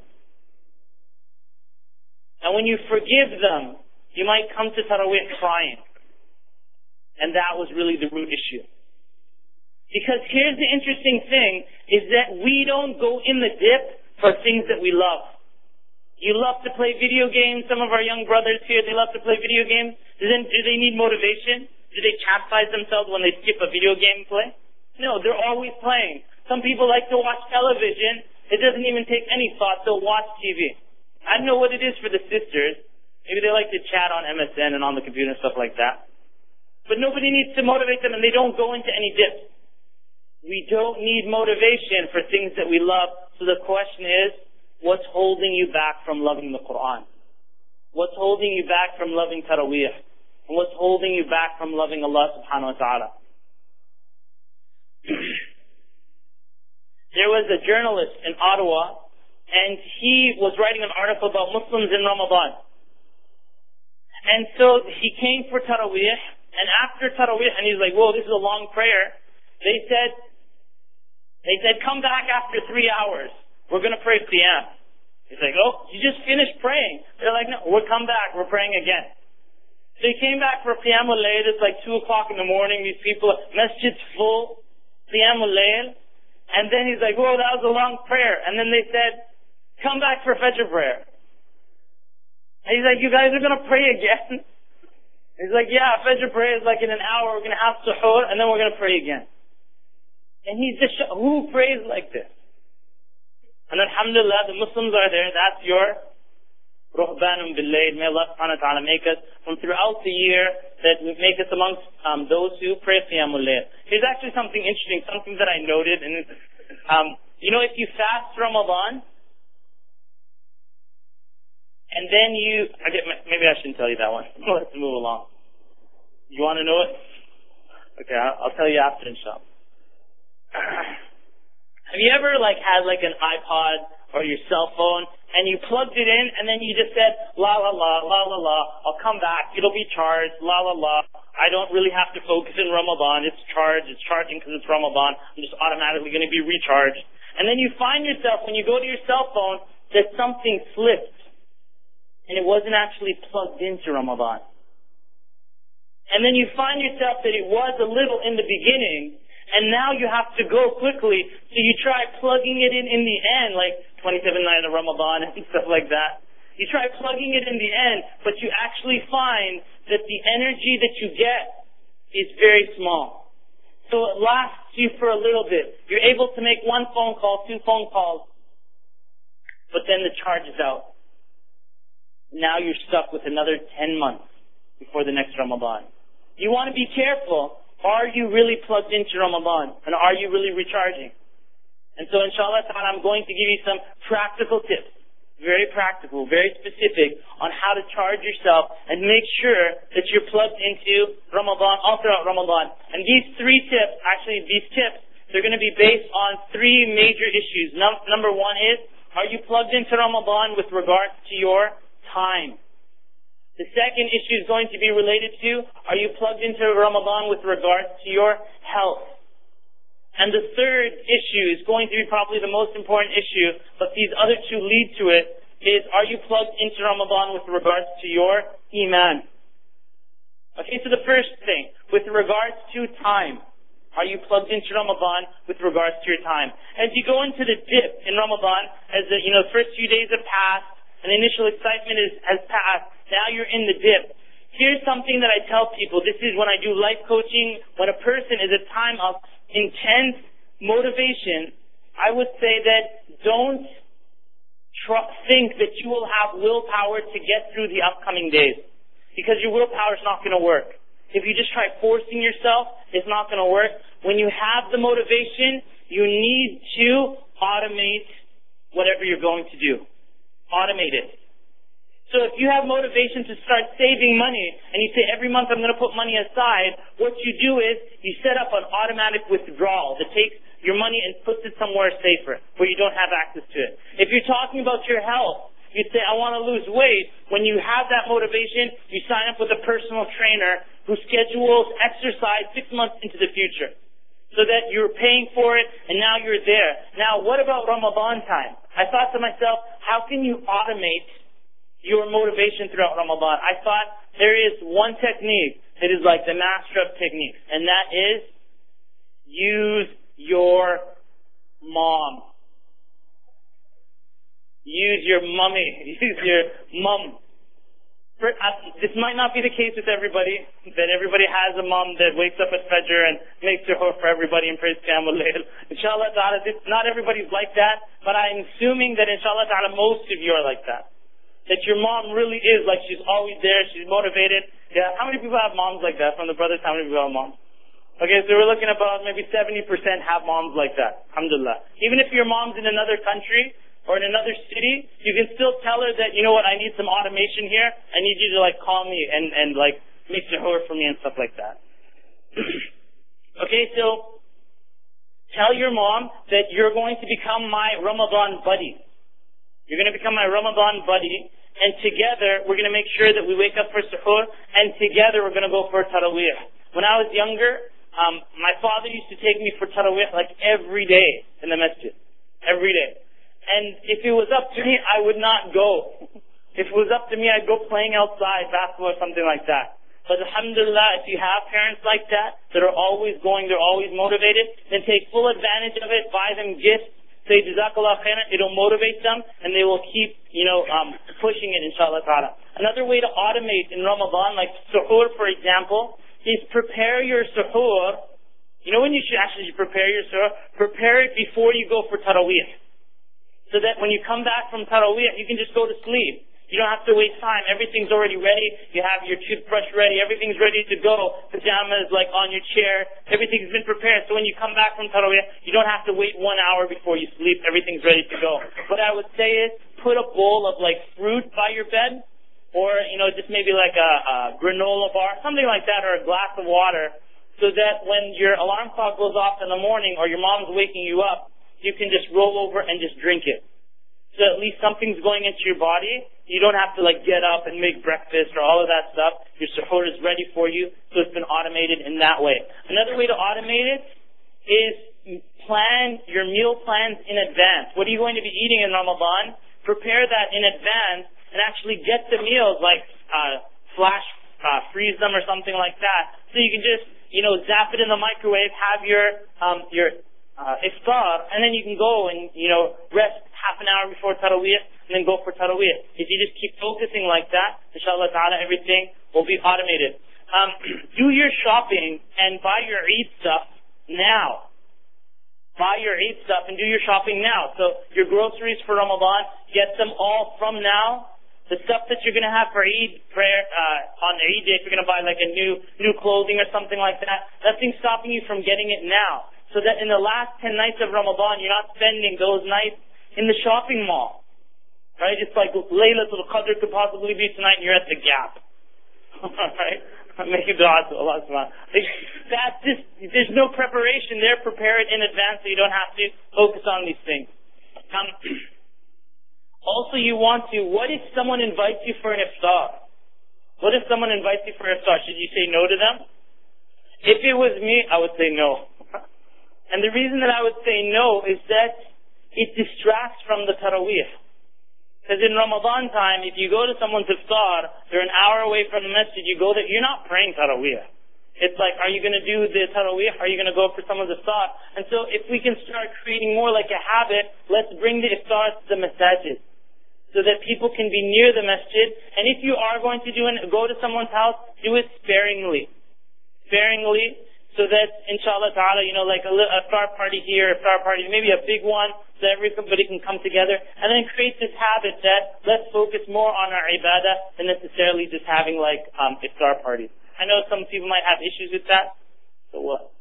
And when you forgive them, you might come to Taraweeh crying. And that was really the root issue. Because here's the interesting thing, is that we don't go in the dip for things that we love. You love to play video games. Some of our young brothers here, they love to play video games. Do they need motivation? Do they chastise themselves when they skip a video game play? No, they're always playing. Some people like to watch television. It doesn't even take any thought. They'll watch TV. I don't know what it is for the sisters. Maybe they like to chat on MSN and on the computer and stuff like that. But nobody needs to motivate them and they don't go into any dips. We don't need motivation for things that we love. So the question is, what's holding you back from loving the Quran? What's holding you back from loving Taraweeh? And what's holding you back from loving Allah subhanahu wa ta'ala? There was a journalist in Ottawa, and he was writing an article about Muslims in Ramadan. And so he came for Taraweeh, and after Taraweeh, and he's like, whoa, this is a long prayer. They said, come back after 3 hours. We're going to pray Qiyam. He's like, oh, you just finished praying. They're like, no, we'll come back. We're praying again. So he came back for Qiyamul Layl. It's like 2 o'clock in the morning. These people, masjid's full, Qiyamul Layl. And then he's like, whoa, that was a long prayer. And then they said, come back for Fajr prayer. And he's like, you guys are going to pray again? He's like, yeah, Fajr prayer is like in an hour. We're going to have suhoor, and then we're going to pray again. And he's just, who prays like this? And alhamdulillah, the Muslims are there. That's your Ruhbanum bil-Layl. May Allah subhanahu wa ta'ala make us from throughout the year, that we make us amongst those who pray Qiyamul Layl. Here's actually something interesting, something that I noted. And you know, if you fast Ramadan, and then maybe I shouldn't tell you that one. Let's move along. You want to know it? Okay, I'll tell you after, inshallah. Have you ever had an iPod or your cell phone and you plugged it in and then you just said, la la la, la la la, I'll come back, it'll be charged, la la la, I don't really have to focus in Ramadan, it's charging because it's Ramadan, I'm just automatically going to be recharged. And then you find yourself, when you go to your cell phone, that something slipped and it wasn't actually plugged into Ramadan. And then you find yourself that it was a little in the beginning, and now you have to go quickly, so you try plugging it in the end, like 27 nights of Ramadan and stuff like that. You try plugging it in the end, but you actually find that the energy that you get is very small. So it lasts you for a little bit. You're able to make 1 phone call, 2 phone calls, but then the charge is out. Now you're stuck with another 10 months before the next Ramadan. You want to be careful. Are you really plugged into Ramadan? And are you really recharging? And so inshallah ta'ala, I'm going to give you some practical tips very practical, very specific on how to charge yourself and make sure that you're plugged into Ramadan, all throughout Ramadan. And these tips, they're going to be based on three major issues. Number one is, are you plugged into Ramadan with regards to your time? The second issue is going to be related to, are you plugged into Ramadan with regards to your health? And the third issue is going to be probably the most important issue, but these other two lead to it, is are you plugged into Ramadan with regards to your Iman? Okay, so the first thing, with regards to time, are you plugged into Ramadan with regards to your time? As you go into the dip in Ramadan, as the first few days have passed, and initial excitement has passed, now you're in the dip. Here's something that I tell people. This is when I do life coaching. When a person is at a time of intense motivation, I would say that don't think that you will have willpower to get through the upcoming days. Because your willpower is not going to work. If you just try forcing yourself, it's not going to work. When you have the motivation, you need to automate whatever you're going to do. Automate it. So if you have motivation to start saving money, and you say every month I'm going to put money aside, what you do is you set up an automatic withdrawal that takes your money and puts it somewhere safer where you don't have access to it. If you're talking about your health, you say I want to lose weight. When you have that motivation, you sign up with a personal trainer who schedules exercise 6 months into the future so that you're paying for it and now you're there. Now what about Ramadan time? I thought to myself, how can you automate your motivation throughout Ramadan? I thought there is one technique that is like the master of techniques, and that is use your mom. Use your mummy. Use your mum. This might not be the case with everybody, that everybody has a mom that wakes up at Fajr and makes suhoor for everybody and prays Qiyamul Layl. Inshallah ta'ala, not everybody's like that, but I'm assuming that inshallah ta'ala most of you are like that. That your mom really is like she's always there, she's motivated. Yeah, how many people have moms like that? From the brothers, how many people have moms? Okay, so we're looking about maybe 70% have moms like that. Alhamdulillah. Even if your mom's in another country or in another city, you can still tell her that, you know what, I need some automation here. I need you to like call me and like make suhoor for me and stuff like that. Okay, so tell your mom that you're going to become my Ramadan buddy. You're going to become my Ramadan buddy, and together we're going to make sure that we wake up for suhoor, and together we're going to go for Taraweeh. When I was younger, my father used to take me for Taraweeh like every day in the masjid. Every day. And if it was up to me, I would not go. If it was up to me, I'd go playing outside, basketball or something like that. But alhamdulillah, if you have parents like that are always going, they're always motivated, then take full advantage of it, buy them gifts, say Jazakallah khairan, it'll motivate them and they will keep, pushing it inshallah ta'ala. Another way to automate in Ramadan, like suhoor for example, is prepare your suhoor. You know when you should actually prepare your suhoor? Prepare it before you go for Taraweeh. So that when you come back from Taraweeh, you can just go to sleep. You don't have to waste time. Everything's already ready. You have your toothbrush ready. Everything's ready to go. Pajamas like on your chair. Everything's been prepared. So when you come back from Taraweeh, you don't have to wait 1 hour before you sleep. Everything's ready to go. What I would say is put a bowl of like fruit by your bed, or just maybe like a granola bar, something like that, or a glass of water, so that when your alarm clock goes off in the morning or your mom's waking you up, you can just roll over and just drink it. So at least something's going into your body. You don't have to like get up and make breakfast or all of that stuff. Your suhoor is ready for you, so it's been automated in that way. Another way to automate it is plan your meal plans in advance. What are you going to be eating in Ramadan? Prepare that in advance and actually get the meals, like flash freeze them or something like that. So you can just, zap it in the microwave, have your iftar, and then you can go and, rest half an hour before Taraweeh, and then go for Taraweeh. If you just keep focusing like that, inshallah ta'ala, everything will be automated. Do your shopping and buy your Eid stuff now. Buy your Eid stuff and do your shopping now. So your groceries for Ramadan, get them all from now. The stuff that you're going to have for Eid prayer, on the Eid day, if you're going to buy like a new clothing or something like that, nothing's stopping you from getting it now. So that in the last 10 nights of Ramadan, you're not spending those nights in the shopping mall. Right? It's like Laylatul Qadr could possibly be tonight and you're at the Gap. Right? Make a dua to Allah subhanahu wa ta'ala. That's just, there's no preparation there. Prepare it in advance so you don't have to focus on these things. Also you want to, what if someone invites you for an iftar? What if someone invites you for an iftar? Should you say no to them? If it was me, I would say no. And the reason that I would say no is that it distracts from the Taraweeh. Because in Ramadan time, if you go to someone's iftar, they're an hour away from the masjid, you go there, you're not praying Taraweeh. It's like, are you going to do the Taraweeh? Are you going to go for someone's iftar? And so if we can start creating more like a habit, let's bring the iftars to the masajid, so that people can be near the masjid. And if you are going to go to someone's house, do it sparingly. Sparingly, so that inshallah ta'ala, like a iftar party here, iftar party, maybe a big one, so everybody can come together, and then create this habit that let's focus more on our ibadah than necessarily just having like iftar parties. I know some people might have issues with that, so what?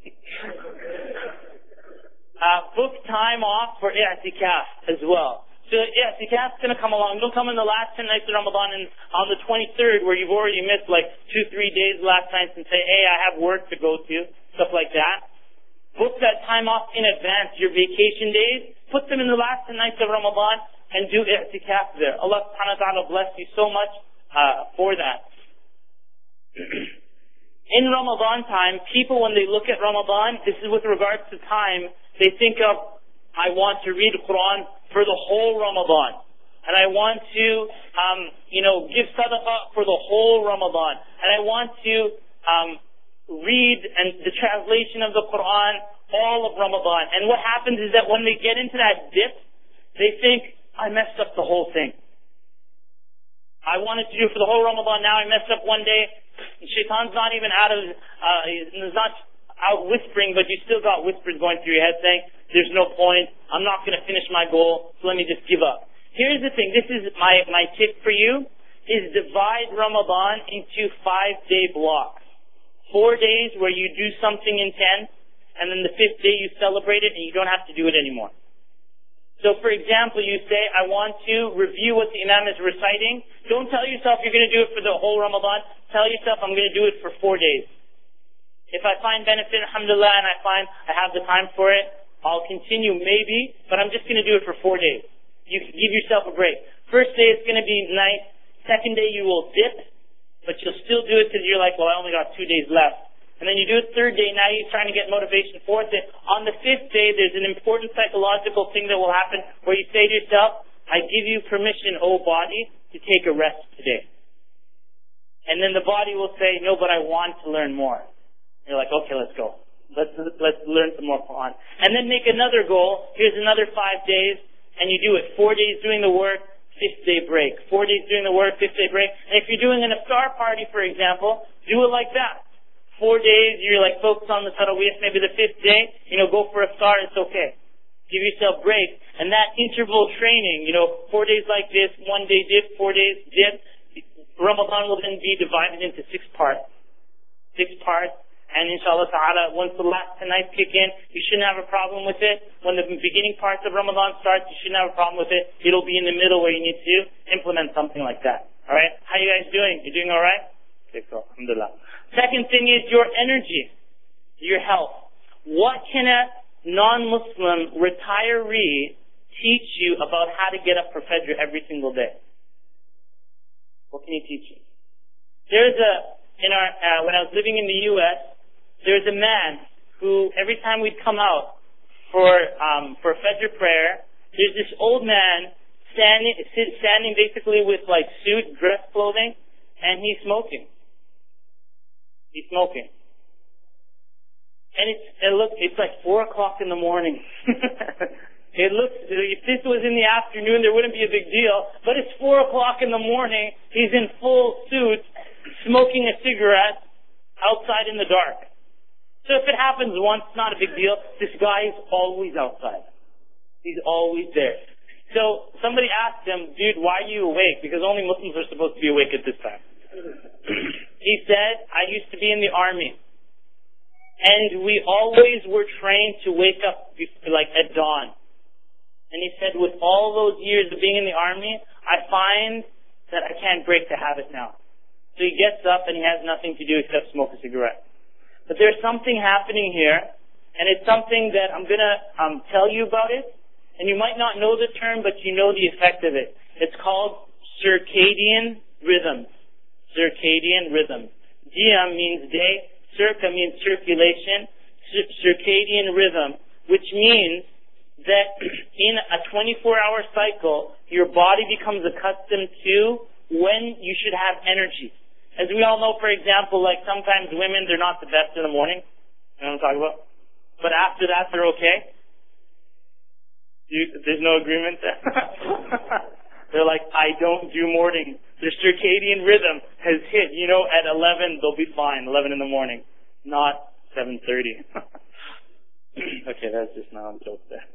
Book time off for i'tikaf as well. So i'tikaf is going to come along. Don't come in the last 10 nights of Ramadan and on the 23rd where you've already missed like 2-3 days last night and say, hey, I have work to go to, stuff like that. Book that time off in advance, your vacation days. Put them in the last 10 nights of Ramadan and do i'tikaf there. Allah subhanahu wa ta'ala bless you so much for that. In Ramadan time, people when they look at Ramadan, this is with regards to time, they think of, I want to read Quran for the whole Ramadan. And I want to, give sadaqah for the whole Ramadan. And I want to, read and the translation of the Quran all of Ramadan. And what happens is that when they get into that dip, they think, I messed up the whole thing. I wanted to do it for the whole Ramadan, now I messed up one day. Shaitan's not even he's not out whispering, but you still got whispers going through your head saying, there's no point, I'm not going to finish my goal, so let me just give up. Here's the thing, this is my tip for you, is divide Ramadan into 5-day blocks. 4 days where you do something intense, and then the 5th day you celebrate it and you don't have to do it anymore. So for example, you say, I want to review what the Imam is reciting. Don't tell yourself you're going to do it for the whole Ramadan. Tell yourself, I'm going to do it for 4 days. If I find benefit, alhamdulillah, and I find I have the time for it, I'll continue maybe, but I'm just going to do it for 4 days. You can give yourself a break. First day it's going to be nice. Second day you will dip, but you'll still do it because you're like, well, I only got 2 days left. And then you do it 3rd day, now you're trying to get motivation. 4th day. On the 5th day, there's an important psychological thing that will happen where you say to yourself, I give you permission, O body, to take a rest today. And then the body will say, no, but I want to learn more. You're like, okay, let's go. Let's learn some more Quran. And then make another goal. Here's another 5 days, and you do it. 4 days doing the work, 5th day break. 4 days doing the work, 5th day break. And if you're doing an iftar party, for example, do it like that. 4 days, you're like focused on the Taraweeh, maybe the 5th day, go for iftar, it's okay. Give yourself breaks. And that interval training, 4 days like this, 1 day dip, 4 days dip, Ramadan will then be divided into 6 parts. 6 parts. And inshallah ta'ala, once the last 10 nights kick in, you shouldn't have a problem with it. When the beginning parts of Ramadan starts, you shouldn't have a problem with it. It'll be in the middle where you need to implement something like that. Alright? How you guys doing? You doing alright? Okay, cool. Alhamdulillah. Second thing is your energy, your health. What can a non-Muslim retiree teach you about how to get up for Fajr every single day? What can he teach you? When I was living in the U.S., there's a man who every time we'd come out for Fajr prayer, there's this old man standing basically with like suit, dress clothing, and he's smoking. He's smoking. And it's like 4 o'clock in the morning. If this was in the afternoon, there wouldn't be a big deal. But it's 4 o'clock in the morning. He's in full suit, smoking a cigarette outside in the dark. So if it happens once, it's not a big deal. This guy is always outside. He's always there. So somebody asked him, dude, why are you awake? Because only Muslims are supposed to be awake at this time. He said, I used to be in the army. And we always were trained to wake up like at dawn. And he said, with all those years of being in the army, I find that I can't break the habit now. So he gets up and he has nothing to do except smoke a cigarette. But there's something happening here, and it's something that I'm going to tell you about it. And you might not know the term, but you know the effect of it. It's called circadian rhythms. Circadian rhythms. Dia means day, circa means circulation, circadian rhythm, which means that in a 24-hour cycle, your body becomes accustomed to when you should have energy. As we all know, for example, like sometimes women, they're not the best in the morning. You know what I'm talking about? But after that, they're okay. There's no agreement there. They're like, I don't do morning. Their circadian rhythm has hit. You know, at 11, they'll be fine. 11 in the morning. Not 7:30. Okay, that's just not a joke there.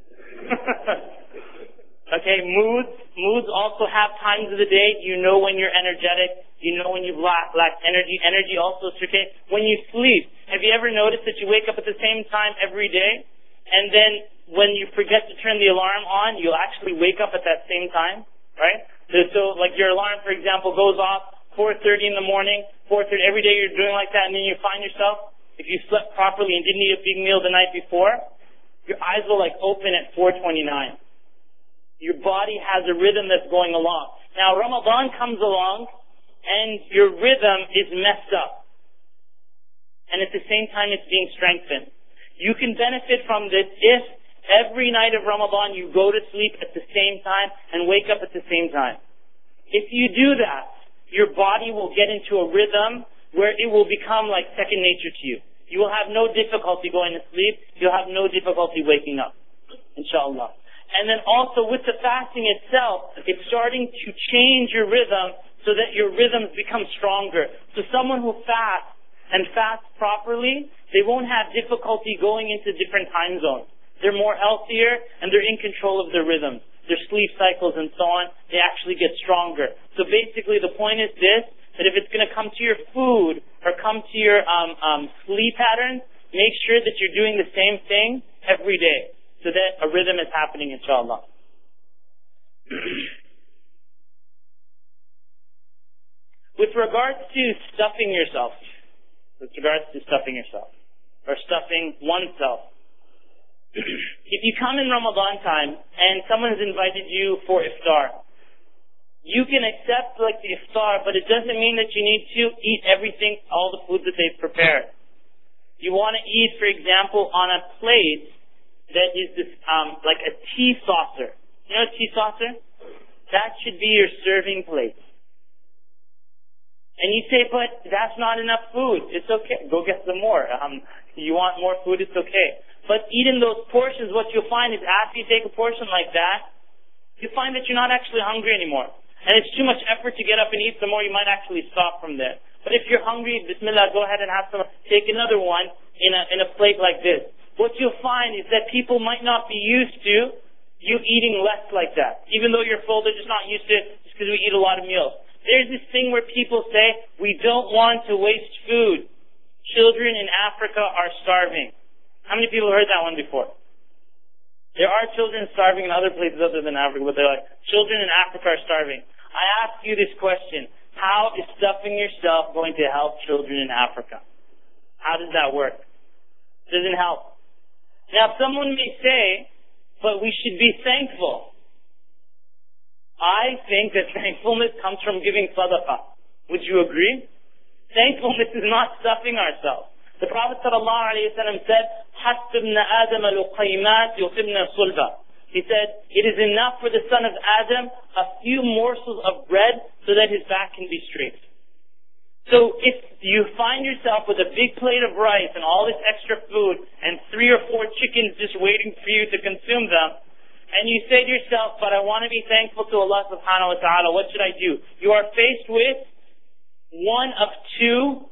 Okay, moods also have times of the day. You know when you're energetic. You know when you've lacked energy. Energy also circadian. When you sleep, have you ever noticed that you wake up at the same time every day? And then when you forget to turn the alarm on, you'll actually wake up at that same time, right? So like your alarm, for example, goes off 4:30 in the morning, 4:30 every day. You're doing like that, and then you find yourself, if you slept properly and didn't eat a big meal the night before, your eyes will like open at 4:29. Your body has a rhythm that's going along. Now Ramadan comes along, and your rhythm is messed up, and at the same time it's being strengthened. You can benefit from this if every night of Ramadan you go to sleep at the same time and wake up at the same time. If you do that, your body will get into a rhythm where it will become like second nature to you. You will have no difficulty going to sleep. You'll have no difficulty waking up, inshallah. And then also with the fasting itself, it's starting to change your rhythm so that your rhythms become stronger. So someone who fasts and fasts properly, they won't have difficulty going into different time zones. They're more healthier and they're in control of their rhythms, their sleep cycles and so on. They actually get stronger. So basically the point is this, that if it's going to come to your food or come to your sleep patterns, make sure that you're doing the same thing every day so that a rhythm is happening, inshallah. With regards to stuffing yourself, or stuffing oneself, if you come in Ramadan time and someone has invited you for iftar, you can accept like the iftar, but it doesn't mean that you need to eat everything, all the food that they've prepared. You want to eat, for example, on a plate that is this, like a tea saucer. You know a tea saucer? That should be your serving plate. And you say, but that's not enough food. It's okay. Go get some more. You want more food? It's okay. But eat in those portions. What you'll find is after you take a portion like that, you find that you're not actually hungry anymore. And it's too much effort to get up and eat some more. You might actually stop from there. But if you're hungry, bismillah, go ahead and have some. Take another one in a plate like this. What you'll find is that people might not be used to you eating less like that. Even though you're full, they're just not used to it just because we eat a lot of meals. There's this thing where people say, we don't want to waste food. Children in Africa are starving. How many people heard that one before? There are children starving in other places other than Africa, but they're like, children in Africa are starving. I ask you this question. How is stuffing yourself going to help children in Africa? How does that work? It doesn't help. Now, someone may say, but we should be thankful. I think that thankfulness comes from giving sadaqah. Would you agree? Thankfulness is not stuffing ourselves. The Prophet ﷺ said, حَسْبْ ابْنَ آدَمَ لُقَيْمَاتْ يُقِبْنَ صُلْبًا. He said, it is enough for the son of Adam a few morsels of bread so that his back can be straight. So if you find yourself with a big plate of rice and all this extra food and 3 or 4 chickens just waiting for you to consume them, and you say to yourself, but I want to be thankful to Allah subhanahu wa ta'ala, what should I do? You are faced with one of 2,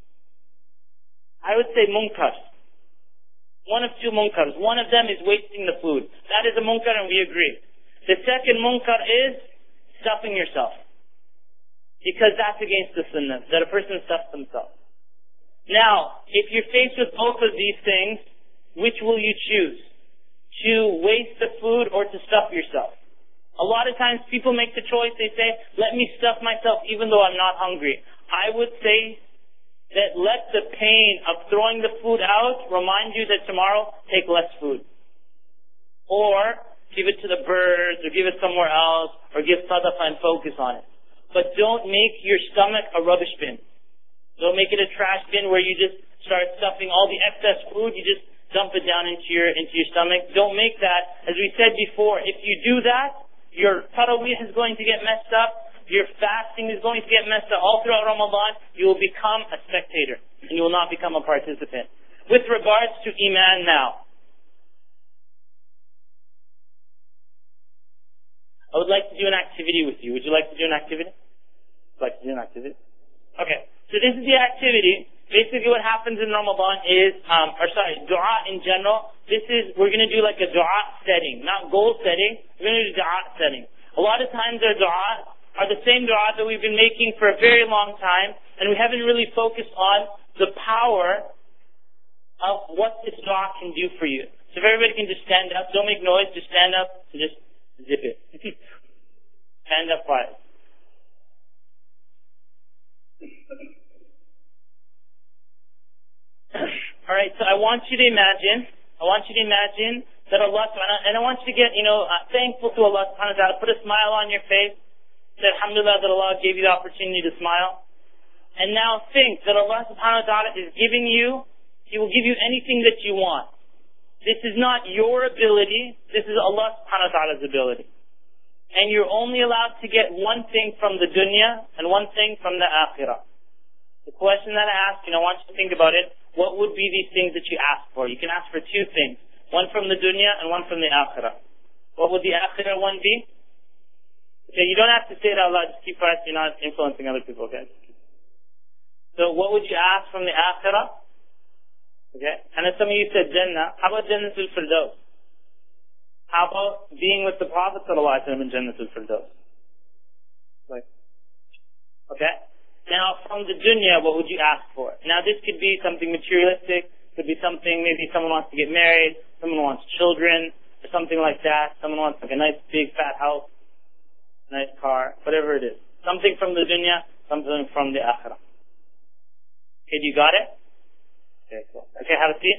I would say munkars. One of 2 munkars. One of them is wasting the food. That is a munkar and we agree. The second munkar is stuffing yourself. Because that's against the sunnah, that a person stuffs themselves. Now, if you're faced with both of these things, which will you choose? To waste the food or to stuff stuff yourself. A lot of times people make the choice, they say, let me stuff myself even though I'm not hungry. I would say that let the pain of throwing the food out remind you that tomorrow take less food. Or give it to the birds, or give it somewhere else, or give sadaqah and focus on it. But don't make your stomach a rubbish bin. Don't make it a trash bin where you just start stuffing all the excess food, you just dump it down into your stomach. Don't make that. As we said before, if you do that, your tarawih is going to get messed up, your fasting is going to get messed up. All throughout Ramadan, you will become a spectator, and you will not become a participant. With regards to Iman now, I would like to do an activity with you. Would you like to do an activity? Would you like to do an activity? Okay. So this is the activity. Basically what happens in Ramadan is, dua in general. We're going to do like a dua setting, not goal setting. We're going to do dua setting. A lot of times our dua are the same dua that we've been making for a very long time, and we haven't really focused on the power of what this dua can do for you. So if everybody can just stand up, don't make noise, just stand up and just zip it. Stand up quiet. Alright, so I want you to imagine that Allah subhanahu wa ta'ala, and I want you to get, thankful to Allah subhanahu wa ta'ala, put a smile on your face, say alhamdulillah that Allah gave you the opportunity to smile. And now think that Allah subhanahu wa ta'ala is giving you, He will give you anything that you want. This is not your ability, this is Allah subhanahu wa ta'ala's ability. And you're only allowed to get one thing from the dunya and one thing from the akhirah. The question that I ask, I want you to think about it. What would be these things that you ask for? You can ask for two things. One from the dunya and one from the akhirah. What would the akhirah one be? Okay, you don't have to say it out loud. Just keep quiet so you're not influencing other people, okay? So what would you ask from the akhirah? Okay? And as some of you said Jannah, how about Jannatul Firdaus? How about being with the Prophet ﷺ in Jannatul Firdaus? Okay? Now, from the dunya, what would you ask for? Now, this could be something materialistic, could be something, maybe someone wants to get married, someone wants children, or something like that. Someone wants like a nice big fat house, nice car, whatever it is. Something from the dunya, something from the akhirah. Okay, you got it? Okay, cool. Okay, have a seat.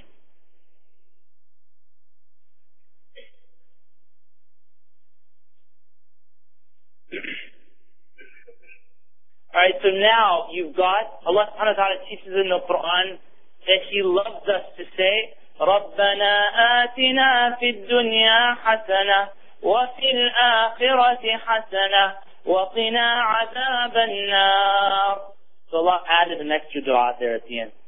Alright, so now you've got, Allah subhanahu wa ta'ala teaches in the Quran that He loves us to say, رَبَّنَا آتِنَا فِي الدُّنْيَا حَسَنَةً وَفِي الْآخِرَةِ حَسَنَةً وَقِنَا عَذَابَ النَّارِ. So Allah added an extra dua there at the end.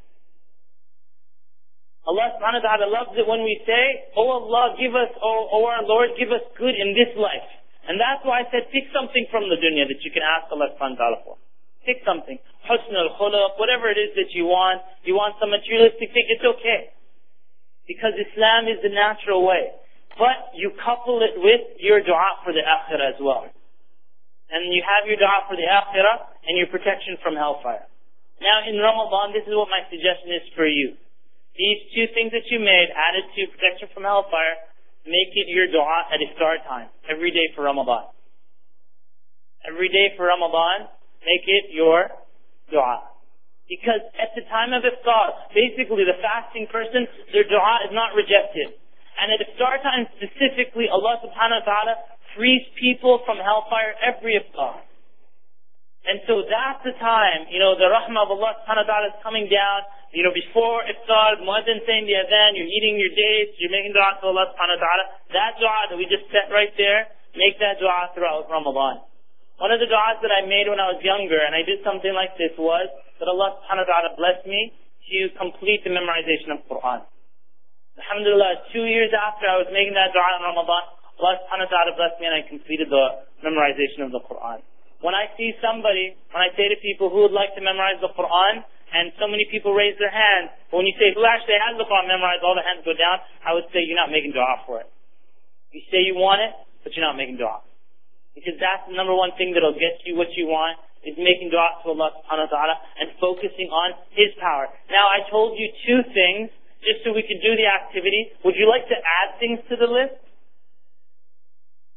Allah subhanahu wa ta'ala loves it when we say, Oh Allah, give us, oh our Lord, give us good in this life. And that's why I said, pick something from the dunya that you can ask Allah subhanahu wa ta'ala for. Pick something. Husn al-khuluq, whatever it is that you want some materialistic thing, it's okay. Because Islam is the natural way. But you couple it with your dua for the akhirah as well. And you have your dua for the akhirah and your protection from hellfire. Now in Ramadan, this is what my suggestion is for you. These two things that you made, added to protection from hellfire, make it your dua at iftar time, every day for Ramadan. Every day for Ramadan, make it your dua. Because at the time of iftar, basically the fasting person, their dua is not rejected. And at iftar time specifically, Allah subhanahu wa ta'ala frees people from hellfire every iftar. And so that's the time, the rahmah of Allah subhanahu wa ta'ala is coming down. Before iftar, muazzin saying the adhan, you're eating your dates, you're making dua to Allah subhanahu wa ta'ala. That dua that we just said right there, make that dua throughout Ramadan. One of the du'as that I made when I was younger, and I did something like this, was that Allah subhanahu wa ta'ala blessed me to complete the memorization of Quran. Alhamdulillah, 2 years after I was making that du'a in Ramadan, Allah subhanahu wa ta'ala blessed me and I completed the memorization of the Quran. When I say to people who would like to memorize the Quran, and so many people raise their hands, but when you say, who actually has the Quran memorized, all the hands go down, I would say you're not making du'a for it. You say you want it, but you're not making du'a. Because that's the number one thing that'll get you what you want, is making dua to Allah subhanahu wa ta'ala and focusing on His power. Now I told you two things, just so we could do the activity. Would you like to add things to the list?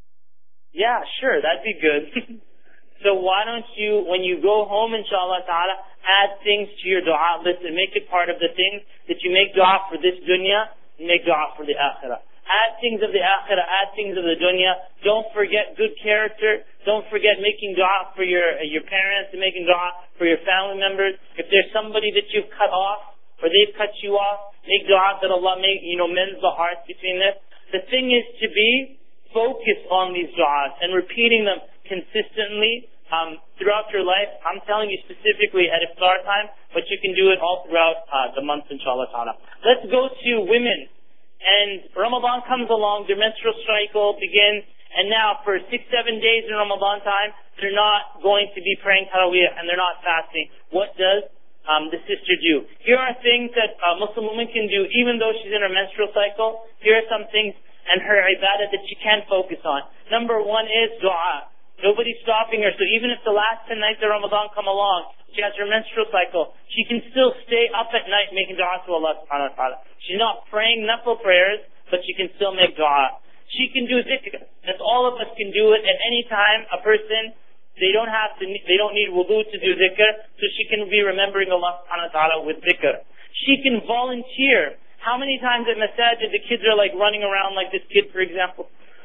Yeah, sure, that'd be good. So why don't you, when you go home, inshallah ta'ala, add things to your dua list and make it part of the things that you make dua for this dunya, you make dua for the akhirah. Add things of the akhirah, add things of the dunya. Don't forget good character. Don't forget making dua for your parents and making dua for your family members. If there's somebody that you've cut off or they've cut you off, make dua that Allah mends the hearts between this. The thing is to be focused on these du'as and repeating them consistently throughout your life. I'm telling you specifically at iftar time, but you can do it all throughout the month, inshallah ta'ala. Let's go to women. And Ramadan comes along, their menstrual cycle begins, and now for 6-7 days in Ramadan time, they're not going to be praying Taraweeh and they're not fasting. What does the sister do? Here are things that a Muslim woman can do even though she's in her menstrual cycle. Here are some things and her ibadah that she can focus on. Number one is dua. Nobody's stopping her. So even if the last 10 nights of Ramadan come along, she has her menstrual cycle, she can still stay up at night making dua to Allah subhanahu wa ta'ala. She's not praying nafil prayers, but she can still make dua. She can do zikr. That's all of us can do it at any time. A person, they don't need wudu to do zikr, so she can be remembering Allah subhanahu wa ta'ala with zikr. She can volunteer. How many times at masajid the kids are like running around like this kid, for example,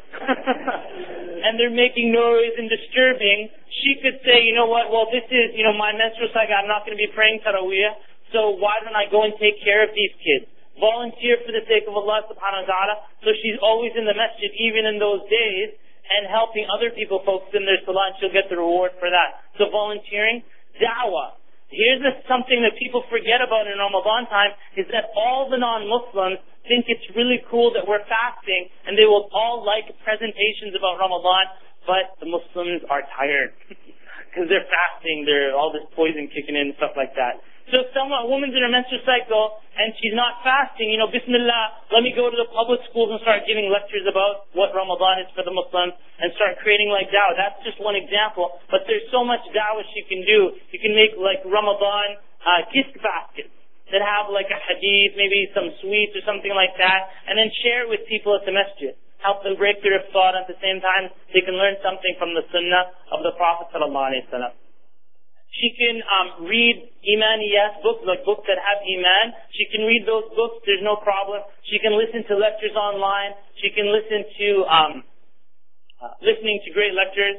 and they're making noise and disturbing. She could say, you know what, well this is, my menstrual cycle, I'm not going to be praying Taraweeh, so why don't I go and take care of these kids? Volunteer for the sake of Allah subhanahu wa ta'ala, so she's always in the masjid even in those days and helping other people focus in their salah, and she'll get the reward for that. So volunteering. Da'wah. Here's something that people forget about in Ramadan time, is that all the non-Muslims think it's really cool that we're fasting, and they will all like presentations about Ramadan, but the Muslims are tired because they're fasting, all this poison kicking in and stuff like that. So if a woman's in her menstrual cycle and she's not fasting, Bismillah, let me go to the public schools and start giving lectures about what Ramadan is for the Muslims and start creating like da'wah. That's just one example, but there's so much da'wah she can do. You can make like Ramadan gift baskets that have like a hadith, maybe some sweets or something like that, and then share it with people at the masjid. Help them break their thought, at the same time they can learn something from the sunnah of the Prophet sallallahu alaihi wasallam. She can read Imaniyat books, like books that have Iman. She can read those books, there's no problem. She can listen to lectures online. She can listen to listening to great lectures.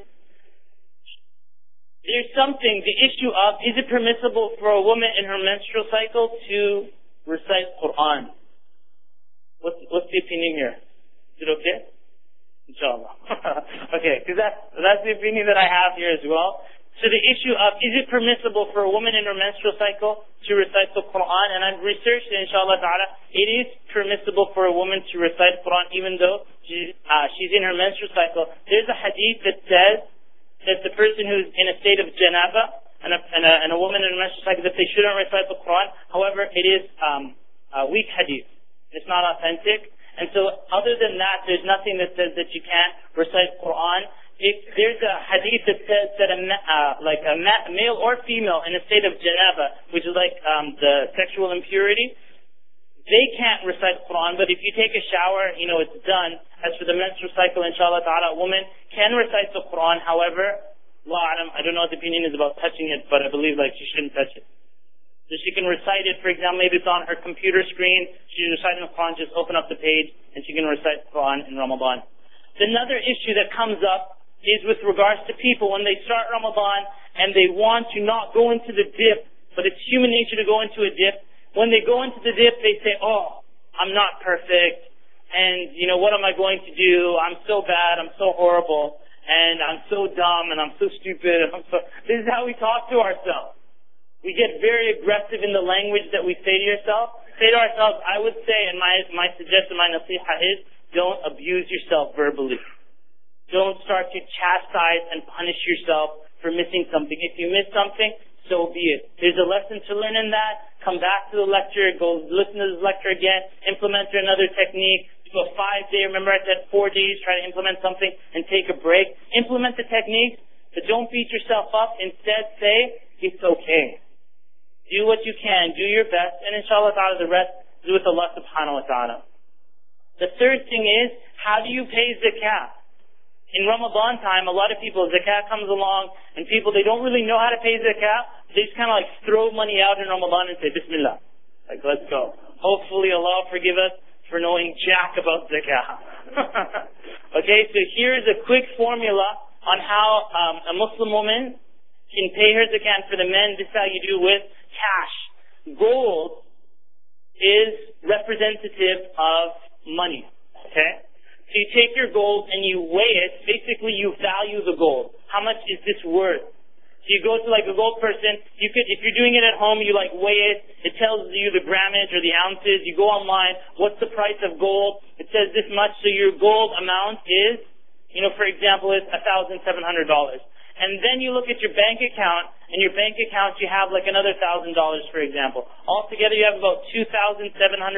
There's something, the issue of, is it permissible for a woman in her menstrual cycle to recite Quran? What's the opinion here? Is it okay? Inshallah. Okay, because that's the opinion that I have here as well. So the issue of, is it permissible for a woman in her menstrual cycle to recite the Quran? And I've researched, inshallah ta'ala, it is permissible for a woman to recite Quran even though she's in her menstrual cycle. There's a hadith that says that the person who's in a state of janaba and a woman in a menstrual cycle, that they shouldn't recite the Quran. However, it is a weak hadith. It's not authentic. And so other than that, there's nothing that says that you can't recite Quran. If there's a hadith that says that a male or female in a state of janaba, which is like the sexual impurity, they can't recite Quran, but if you take a shower, it's done. As for the menstrual cycle, inshallah ta'ala, a woman can recite the Quran. However, I don't know what the opinion is about touching it, but I believe she shouldn't touch it. So she can recite it, for example, maybe it's on her computer screen, she's reciting the Quran, just open up the page, and she can recite the Quran in Ramadan. Another issue that comes up is with regards to people when they start Ramadan and they want to not go into the dip, but it's human nature to go into a dip. When they go into the dip, they say, oh, I'm not perfect, and what am I going to do? I'm so bad, I'm so horrible, and I'm so dumb, and I'm so stupid. This is how we talk to ourselves. We get very aggressive in the language that we say to ourselves. I would say, and my suggestion, my nasiha is, don't abuse yourself verbally. Don't start to chastise and punish yourself for missing something. If you miss something, so be it. There's a lesson to learn in that. Come back to the lecture, go listen to this lecture again, implement another technique, do a 5-day, remember I said 4 days, try to implement something and take a break. Implement the techniques, but don't beat yourself up. Instead say, it's okay. Do what you can, do your best, and inshallah ta'ala the rest is with Allah subhanahu wa ta'ala. The third thing is, how do you pay zakat? in Ramadan time, a lot of people, zakat comes along, and people, they don't really know how to pay zakat. They just kind of like throw money out in Ramadan and say, Bismillah. Like, let's go. Hopefully Allah will forgive us for knowing jack about zakat. Okay, so here's a quick formula on how a Muslim woman can pay her zakat. For the men, this is how you do with cash. Gold is representative of money. Okay? So you take your gold and you weigh it. Basically, you value the gold. How much is this worth? So you go to like a gold person. You could, if you're doing it at home, you like weigh it. It tells you the grammage or the ounces. You go online. What's the price of gold? It says this much. So your gold amount is, for example, is $1,700. And then you look at your bank account, and your bank account you have like another $1,000, for example. Altogether, you have about $2,700.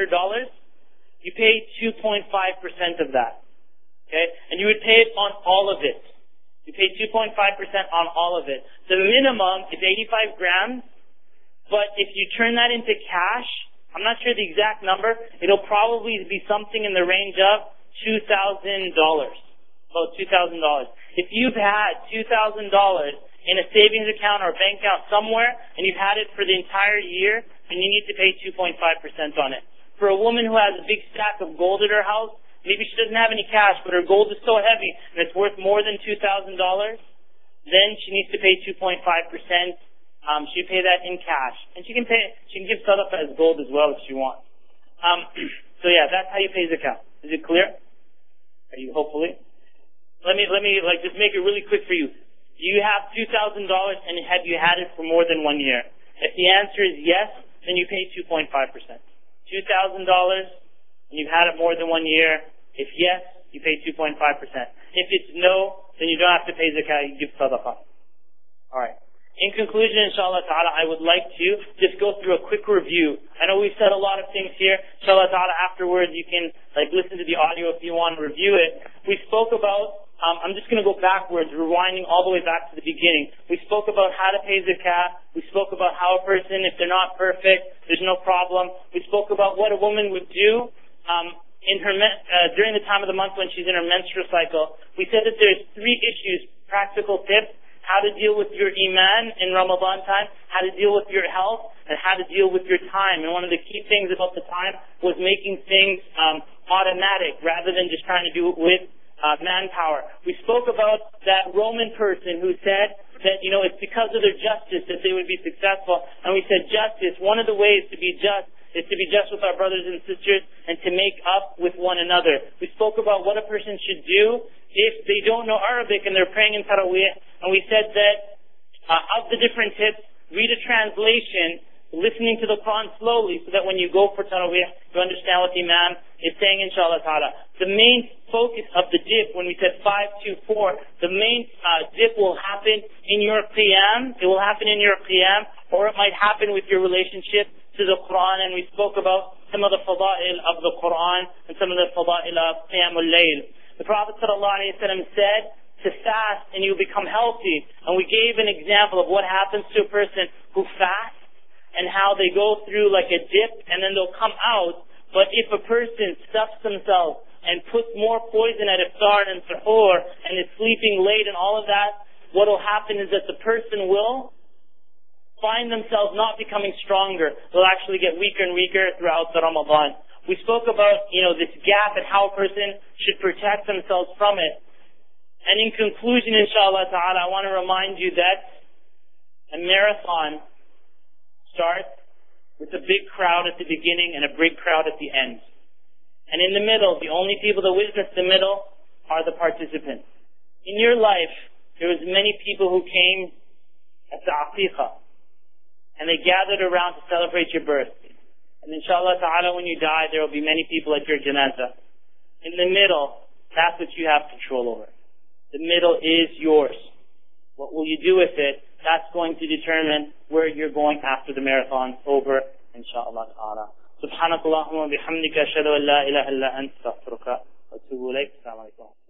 You pay 2.5% of that. Okay? And you would pay it on all of it. You pay 2.5% on all of it. So the minimum is 85 grams, but if you turn that into cash, I'm not sure the exact number, it'll probably be something in the range of $2,000. About $2,000. If you've had $2,000 in a savings account or a bank account somewhere, and you've had it for the entire year, then you need to pay 2.5% on it. For a woman who has a big stack of gold at her house, maybe she doesn't have any cash, but her gold is so heavy and it's worth more than $2,000, then she needs to pay 2.5%. She pay that in cash, and she can give sadaqah as gold as well if she wants. So yeah, that's how you pay zakat. Is it clear? Are you hopefully? Let me like just make it really quick for you. Do you have $2,000 and have you had it for more than 1 year? If the answer is yes, then you pay 2.5%. $2,000 and you've had it more than 1 year. If yes, you pay 2.5%. If it's no, then you don't have to pay zakat, you give sadaqah. Alright. In conclusion, inshallah ta'ala, I would like to just go through a quick review. I know we've said a lot of things here. Inshallah ta'ala, afterwards you can listen to the audio if you want to review it. We spoke about, I'm just going to go backwards, rewinding all the way back to the beginning. We spoke about how to pay zakat. We spoke about how a person, if they're not perfect, there's no problem. We spoke about what a woman would do during the time of the month when she's in her menstrual cycle. We said that there's 3 issues, practical tips: how to deal with your iman in Ramadan time, how to deal with your health, and how to deal with your time. And one of the key things about the time was making things automatic rather than just trying to do it with manpower. We spoke about that Roman person who said that, it's because of their justice that they would be successful. And we said justice, one of the ways to be just is to be just with our brothers and sisters and to make up with one another. We spoke about what a person should do if they don't know Arabic and they're praying in Taraweeh. And we said that of the different tips, read a translation, listening to the Quran slowly so that when you go for Taraweeh, you understand what the Imam is saying, inshallah ta'ala. The main focus of the dip, when we said 5, 2, 4, the main dip will happen in your qiyam. It will happen in your qiyam, or it might happen with your relationship to the Quran. And we spoke about some of the fada'il of the Quran and some of the fada'il of qiyamul layl. The Prophet ﷺ said to fast and you become healthy. And we gave an example of what happens to a person who fasts and how they go through like a dip and then they'll come out. But if a person stuffs themselves and puts more poison at iftar and suhoor and is sleeping late and all of that, what will happen is that the person will find themselves not becoming stronger. They'll actually get weaker and weaker throughout the Ramadan. We spoke about, this gap and how a person should protect themselves from it. And in conclusion, inshallah ta'ala, I want to remind you that a marathon starts with a big crowd at the beginning and a big crowd at the end. And in the middle, the only people that witness the middle are the participants. In your life, there was many people who came at the aqiqah, and they gathered around to celebrate your birth. And inshallah ta'ala, when you die, there will be many people at your janazah. In the middle, that's what you have control over. The middle is yours. What will you do with it? That's going to determine where you're going after the marathon's over, inshallah ta'ala. سبحانك اللهم وبحمدك أشهد أن لا إله إلا أنت أستغفرك وأتوب إليك. السلام عليكم.